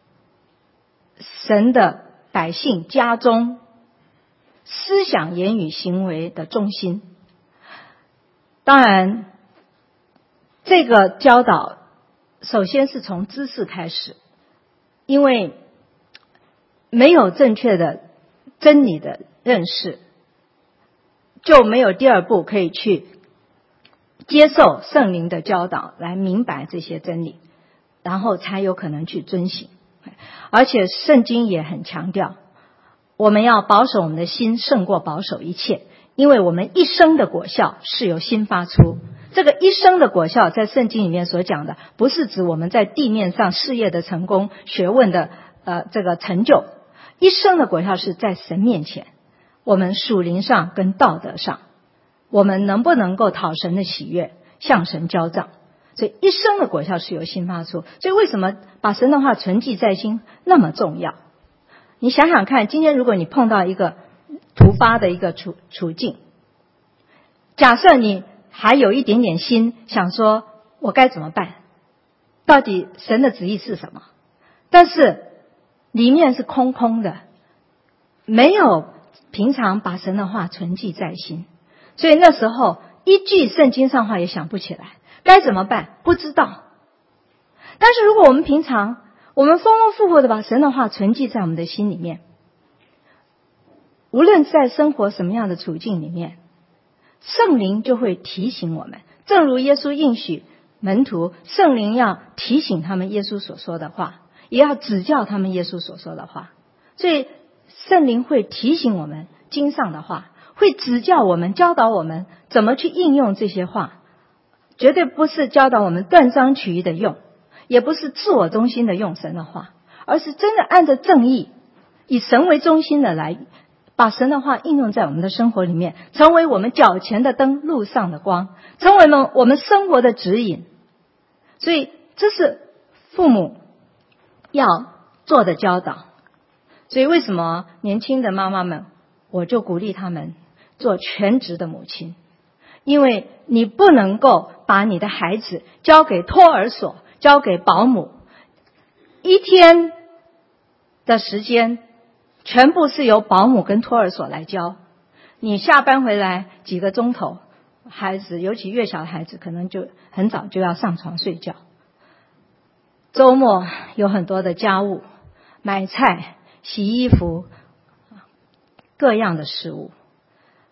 神的百姓家中思想、言语、行为的中心。当然这个教导首先是从知识开始，因为没有正确的真理的认识，就没有第二步可以去接受圣灵的教导，来明白这些真理，然后才有可能去遵行。而且圣经也很强调，我们要保守我们的心胜过保守一切，因为我们一生的果效是由心发出。这个一生的果效在圣经里面所讲的，不是指我们在地面上事业的成功、学问的这个成就。一生的果效是在神面前，我们属灵上跟道德上，我们能不能够讨神的喜悦，向神交账。所以一生的果效是由心发出。所以为什么把神的话存记在心那么重要？你想想看，今天如果你碰到一个突发的一个处境，假设你还有一点点心，想说我该怎么办，到底神的旨意是什么，但是里面是空空的，没有平常把神的话存记在心，所以那时候一句圣经上话也想不起来，该怎么办？不知道。但是如果我们平常我们丰丰富富的把神的话存记在我们的心里面，无论在生活什么样的处境里面，圣灵就会提醒我们，正如耶稣应许门徒，圣灵要提醒他们耶稣所说的话，也要指教他们耶稣所说的话。所以圣灵会提醒我们经上的话，会指教我们，教导我们怎么去应用这些话，绝对不是教导我们断章取义的用，也不是自我中心的用神的话，而是真的按着正义，以神为中心的来把神的话应用在我们的生活里面，成为我们脚前的灯，路上的光，成为我们生活的指引。所以这是父母要做的教导。所以为什么年轻的妈妈们，我就鼓励他们做全职的母亲，因为你不能够把你的孩子交给托儿所，交给保姆，一天的时间全部是由保姆跟托儿所来教。你下班回来几个钟头，孩子尤其越小的孩子可能就很早就要上床睡觉。周末有很多的家务，买菜、洗衣服，各样的事物。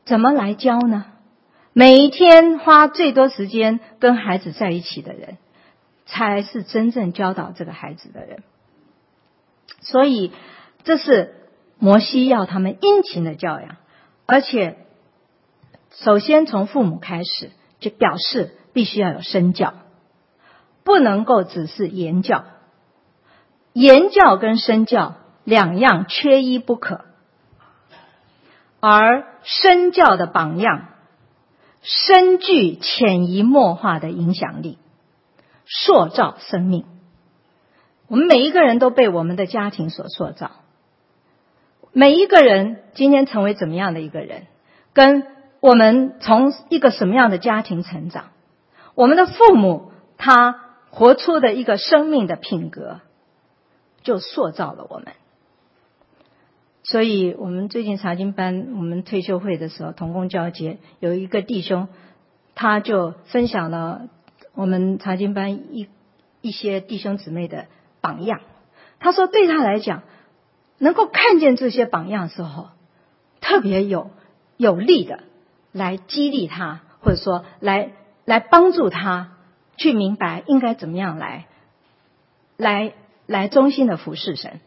怎么来教呢？每一天花最多时间跟孩子在一起的人，才是真正教导这个孩子的人。所以这是摩西要他们殷勤的教养，而且首先从父母开始，就表示必须要有身教，不能够只是言教。言教跟身教两样缺一不可，而身教的榜样深具潜移默化的影响力，塑造生命。我们每一个人都被我们的家庭所塑造，每一个人今天成为怎么样的一个人，跟我们从一个什么样的家庭成长，我们的父母他活出的一个生命的品格，就塑造了我们。所以我们最近查经班，我们退休会的时候，同工交接，有一个弟兄，他就分享了我们查经班一些弟兄姊妹的榜样。他说对他来讲，能够看见这些榜样的时候，特别有力的来激励他，或者说来帮助他去明白应该怎么样来忠心的服侍神。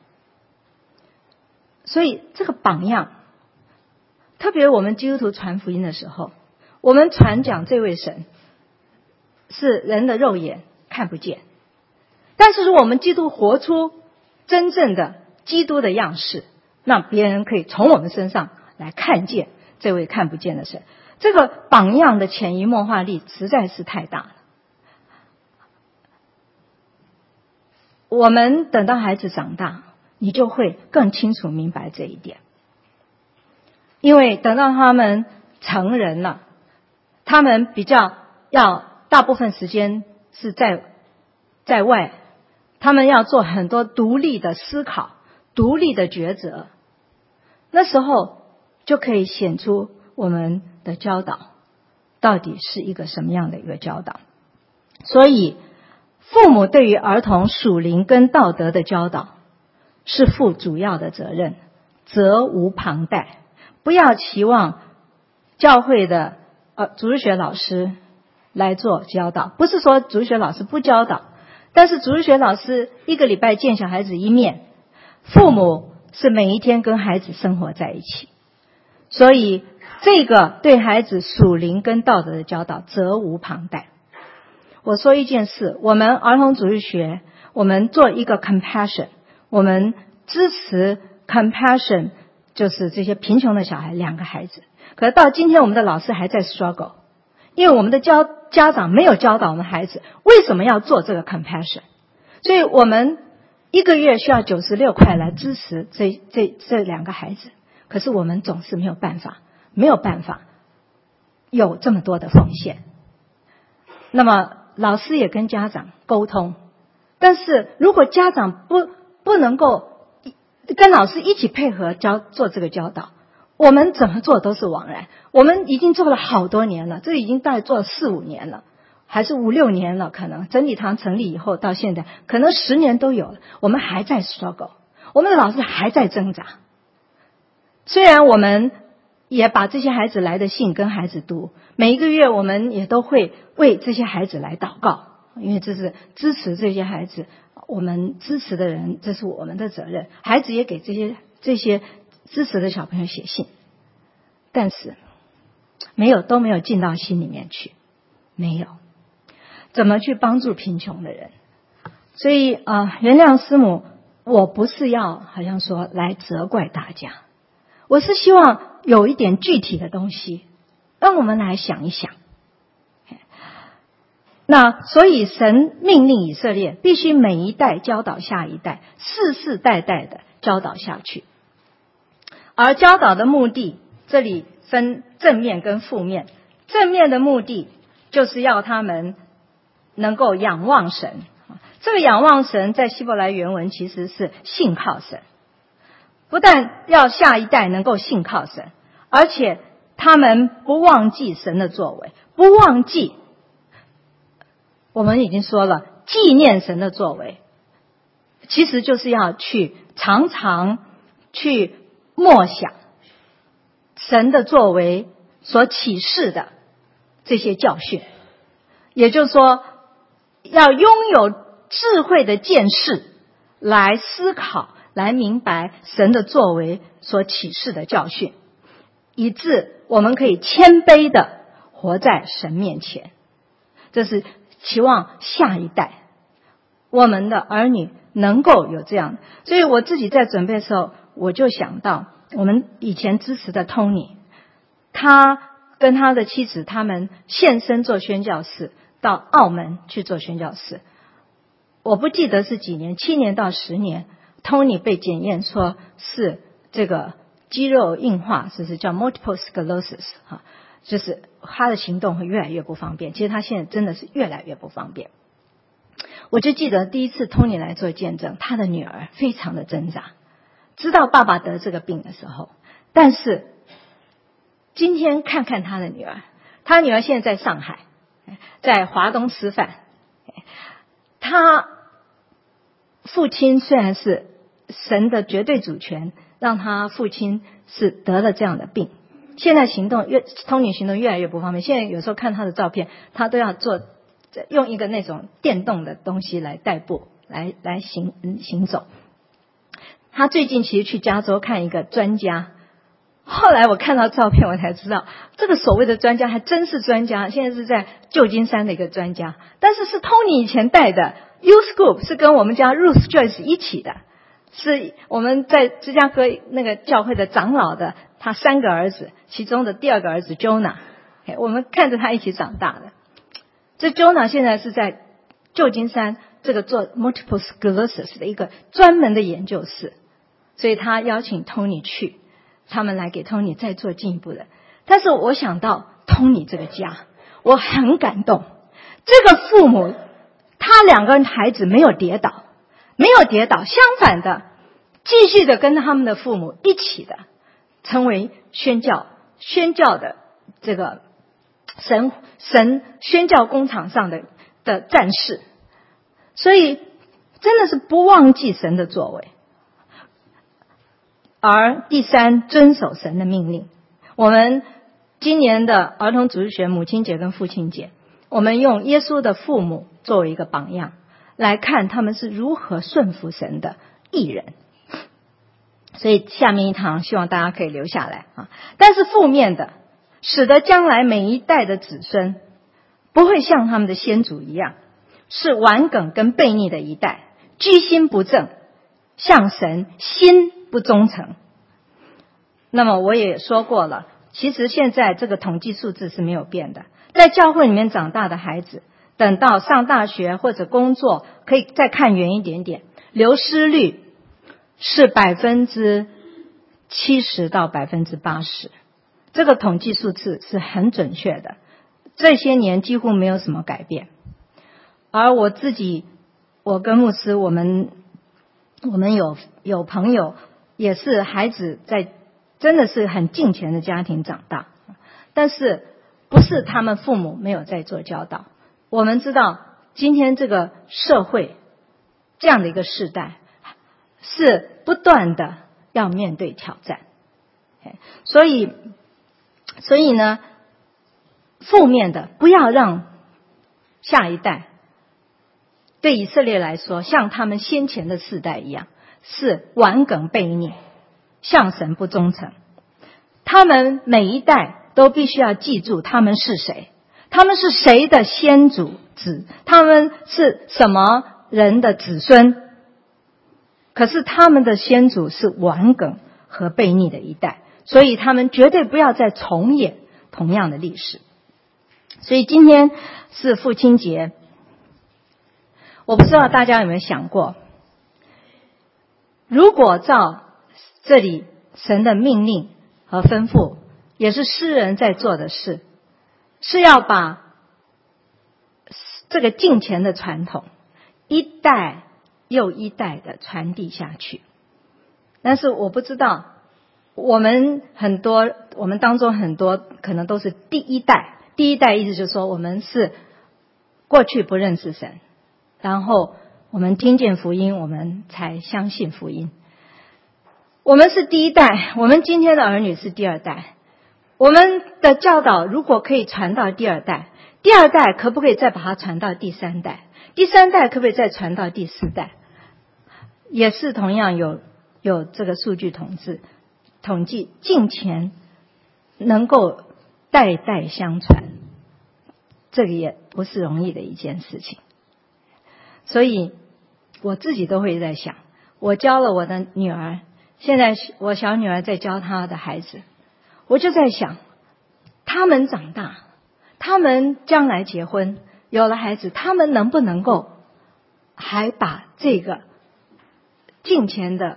所以这个榜样，特别我们基督徒传福音的时候，我们传讲这位神是人的肉眼看不见，但是如果我们基督活出真正的基督的样式，让别人可以从我们身上来看见这位看不见的神。这个榜样的潜移默化力实在是太大了。我们等到孩子长大，你就会更清楚明白这一点。因为等到他们成人了，他们比较要大部分时间是在外，他们要做很多独立的思考、独立的抉择，那时候就可以显出我们的教导到底是一个什么样的一个教导。所以父母对于儿童属灵跟道德的教导是负主要的责任，责无旁贷。不要期望教会的主日学老师来做教导，不是说主日学老师不教导，但是主日学老师一个礼拜见小孩子一面，父母是每一天跟孩子生活在一起，所以这个对孩子属灵跟道德的教导责无旁贷。我说一件事，我们儿童主日学，我们做一个 compassion， 我们支持 compassion， 就是这些贫穷的小孩2个孩子。可是到今天我们的老师还在 struggle， 因为我们的家长没有教导我们孩子为什么要做这个 compassion， 所以我们1个月需要96块来支持这2个孩子，可是我们总是没有办法有这么多的奉献。那么老师也跟家长沟通，但是如果家长不能够跟老师一起配合做这个教导，我们怎么做都是枉然。我们已经做了好多年了，这已经大概做了4-5年了，还是5-6年了，可能真理堂成立以后到现在可能10年都有了，我们还在 struggle， 我们的老师还在挣扎。虽然我们也把这些孩子来的信跟孩子读，每一个月我们也都会为这些孩子来祷告，因为这是支持这些孩子，我们支持的人，这是我们的责任。孩子也给这些支持的小朋友写信，但是都没有进到心里面去，没有怎么去帮助贫穷的人。所以原谅师母，我不是要好像说来责怪大家，我是希望有一点具体的东西让我们来想一想。那所以神命令以色列必须每一代教导下一代，世世代代的教导下去。而教导的目的，这里分正面跟负面。正面的目的就是要他们能够仰望神，这个仰望神在希伯来原文其实是信靠神，不但要下一代能够信靠神，而且他们不忘记神的作为，不忘记，我们已经说了，纪念神的作为，其实就是要去常常去默想神的作为所启示的这些教训，也就是说要拥有智慧的见识来思考，来明白神的作为所启示的教训，以致我们可以谦卑的活在神面前。这是期望下一代我们的儿女能够有这样。所以我自己在准备的时候，我就想到我们以前支持的 Tony， 他跟他的妻子他们献身做宣教士，到澳门去做宣教士。我不记得是几年，7年到10年 Tony 被检验说是这个肌肉硬化，就是叫 multiple sclerosis 就是他的行动会越来越不方便。其实他现在真的是越来越不方便。我就记得第一次 Tony 来做见证，他的女儿非常的挣扎，知道爸爸得这个病的时候，但是今天看看他的女儿，他女儿现在在上海，在华东师范。他父亲虽然是神的绝对主权，让他父亲是得了这样的病，现在Tony 行动越来越不方便。现在有时候看他的照片，他都要用一个那种电动的东西来代步，来行走。他最近其实去加州看一个专家，后来我看到照片我才知道，这个所谓的专家还真是专家，现在是在旧金山的一个专家，但是 Tony 以前带的 Youth Group 是跟我们家 Ruth Joyce 一起的，是我们在芝加哥那个教会的长老的他3个儿子，其中的第2个儿子 Jonah， 我们看着他一起长大的。这 Jonah 现在是在旧金山这个做 multiple sclerosis 的一个专门的研究室，所以他邀请 Tony 去，他们来给 Tony 再做进一步的。但是我想到 Tony 这个家，我很感动。这个父母他2个孩子没有跌倒，相反的继续的跟他们的父母一起的成为宣教的这个神宣教工场上的战士。所以真的是不忘记神的作为。而第3，遵守神的命令。我们今年的儿童主日学母亲节跟父亲节，我们用耶稣的父母作为一个榜样，来看他们是如何顺服神的义人。所以下面一堂希望大家可以留下来但是负面的，使得将来每一代的子孙不会像他们的先祖一样，是顽梗跟悖逆的一代，居心不正，向神心不忠诚。那么我也说过了，其实现在这个统计数字是没有变的，在教会里面长大的孩子，等到上大学或者工作，可以再看远一点点，流失率是70%到80%，这个统计数字是很准确的，这些年几乎没有什么改变。而我跟牧师，我们有朋友也是孩子在真的是很敬虔的家庭长大，但是不是他们父母没有在做教导。我们知道今天这个社会这样的一个世代是不断的要面对挑战，所以呢，负面的不要让下一代对以色列来说像他们先前的世代一样，是顽梗悖逆，向神不忠诚。他们每一代都必须要记住他们是谁，他们是谁的先祖子，他们是什么人的子孙。可是他们的先祖是顽梗和悖逆的一代，所以他们绝对不要再重演同样的历史。所以今天是父亲节，我不知道大家有没有想过，如果照这里神的命令和吩咐，也是诗人在做的事，是要把这个敬虔的传统一代又一代的传递下去。但是我不知道，我们当中很多可能都是第一代意思就是说我们是过去不认识神，然后我们听见福音，我们才相信福音。我们是第一代，我们今天的儿女是第2代。 我们的教导如果可以传到第二代，第二代可不可以再把它传到第三代？第三代可不可以再传到第四代？也是同样有这个数据统计，敬虔能够代代相传，这个也不是容易的一件事情。所以我自己都会在想，我教了我的女儿，现在我小女儿在教她的孩子，我就在想，他们长大，他们将来结婚，有了孩子，他们能不能够还把这个敬虔的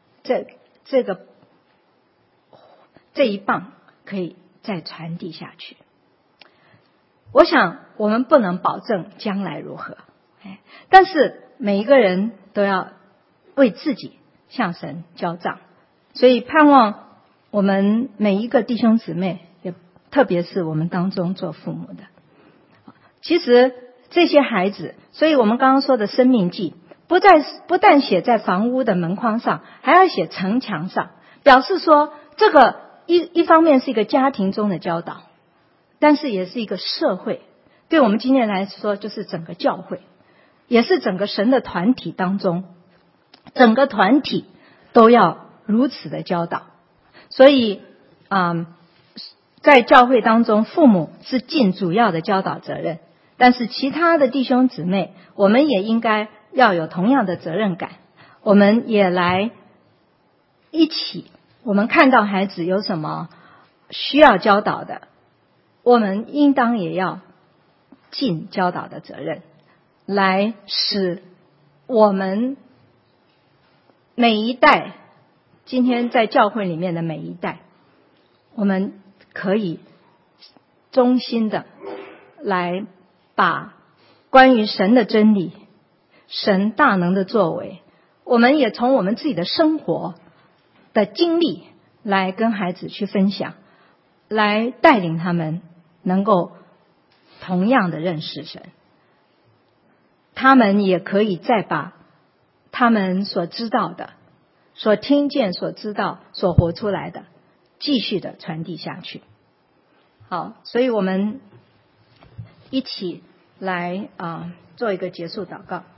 这一棒可以再传递下去？我想我们不能保证将来如何，但是每一个人都要为自己向神交账，所以盼望我们每一个弟兄姊妹，也特别是我们当中做父母的，其实这些孩子，所以我们刚刚说的生命记，不但写在房屋的门框上，还要写城墙上，表示说这个一方面是一个家庭中的教导，但是也是一个社会，对我们今天来说就是整个教会，也是整个神的团体当中，整个团体都要如此的教导。所以在教会当中，父母是尽主要的教导责任，但是其他的弟兄姊妹，我们也应该要有同样的责任感，我们也来一起，我们看到孩子有什么需要教导的，我们应当也要尽教导的责任，来使我们每一代，今天在教会里面的每一代，我们可以衷心的来把关于神的真理，神大能的作为，我们也从我们自己的生活的经历来跟孩子去分享，来带领他们能够同样的认识神，他们也可以再把他们所知道的，所听见，所知道，所活出来的继续的传递下去。好，所以我们一起来做一个结束祷告，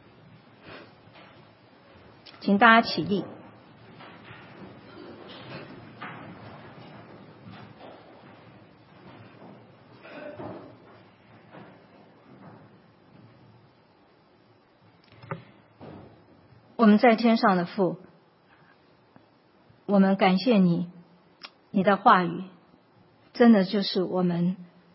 请大家起立。我们在天上的父，我们感谢你，你的话语真的就是我们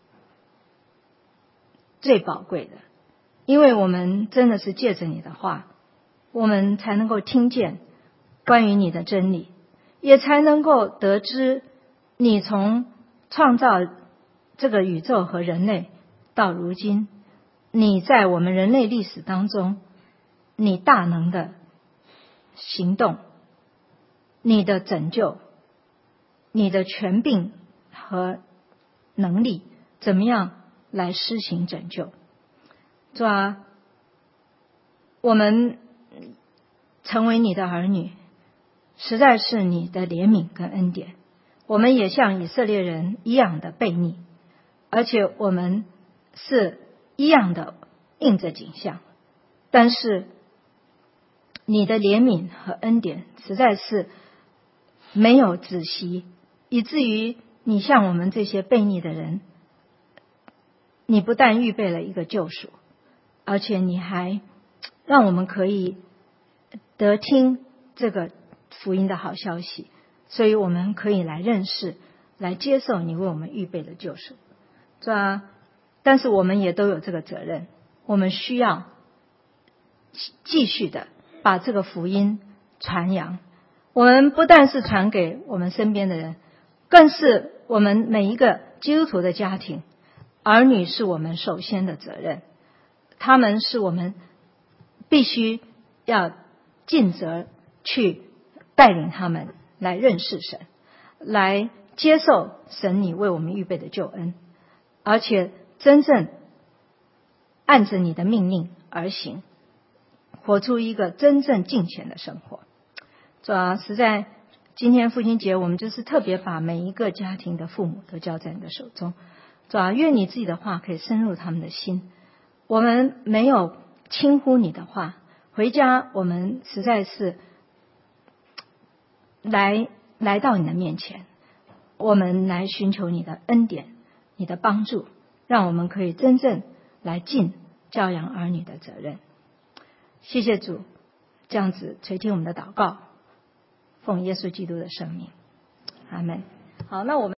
最宝贵的，因为我们真的是借着你的话，我们才能够听见关于你的真理，也才能够得知你从创造这个宇宙和人类到如今，你在我们人类历史当中，你大能的行动，你的拯救，你的权柄和能力，怎么样来施行拯救。主啊，我们成为你的儿女，实在是你的怜悯跟恩典，我们也像以色列人一样的悖逆，而且我们是一样的应着景象，但是你的怜悯和恩典实在是没有止息，以至于你向我们这些悖逆的人，你不但预备了一个救赎，而且你还让我们可以得听这个福音的好消息，所以我们可以来认识，来接受你为我们预备的救赎。是吧？但是我们也都有这个责任，我们需要继续的把这个福音传扬。我们不但是传给我们身边的人，更是我们每一个基督徒的家庭，儿女是我们首先的责任，他们是我们必须要尽责去带领他们来认识神，来接受神你为我们预备的救恩，而且真正按着你的命令而行，活出一个真正敬虔的生活。主啊，实在今天父亲节，我们就是特别把每一个家庭的父母都交在你的手中，主啊，愿你自己的话可以深入他们的心。我们没有轻忽你的话，回家我们实在是来到你的面前，我们来寻求你的恩典，你的帮助，让我们可以真正来尽教养儿女的责任。谢谢主，这样子垂听我们的祷告，奉耶稣基督的圣名，阿们。好，那我们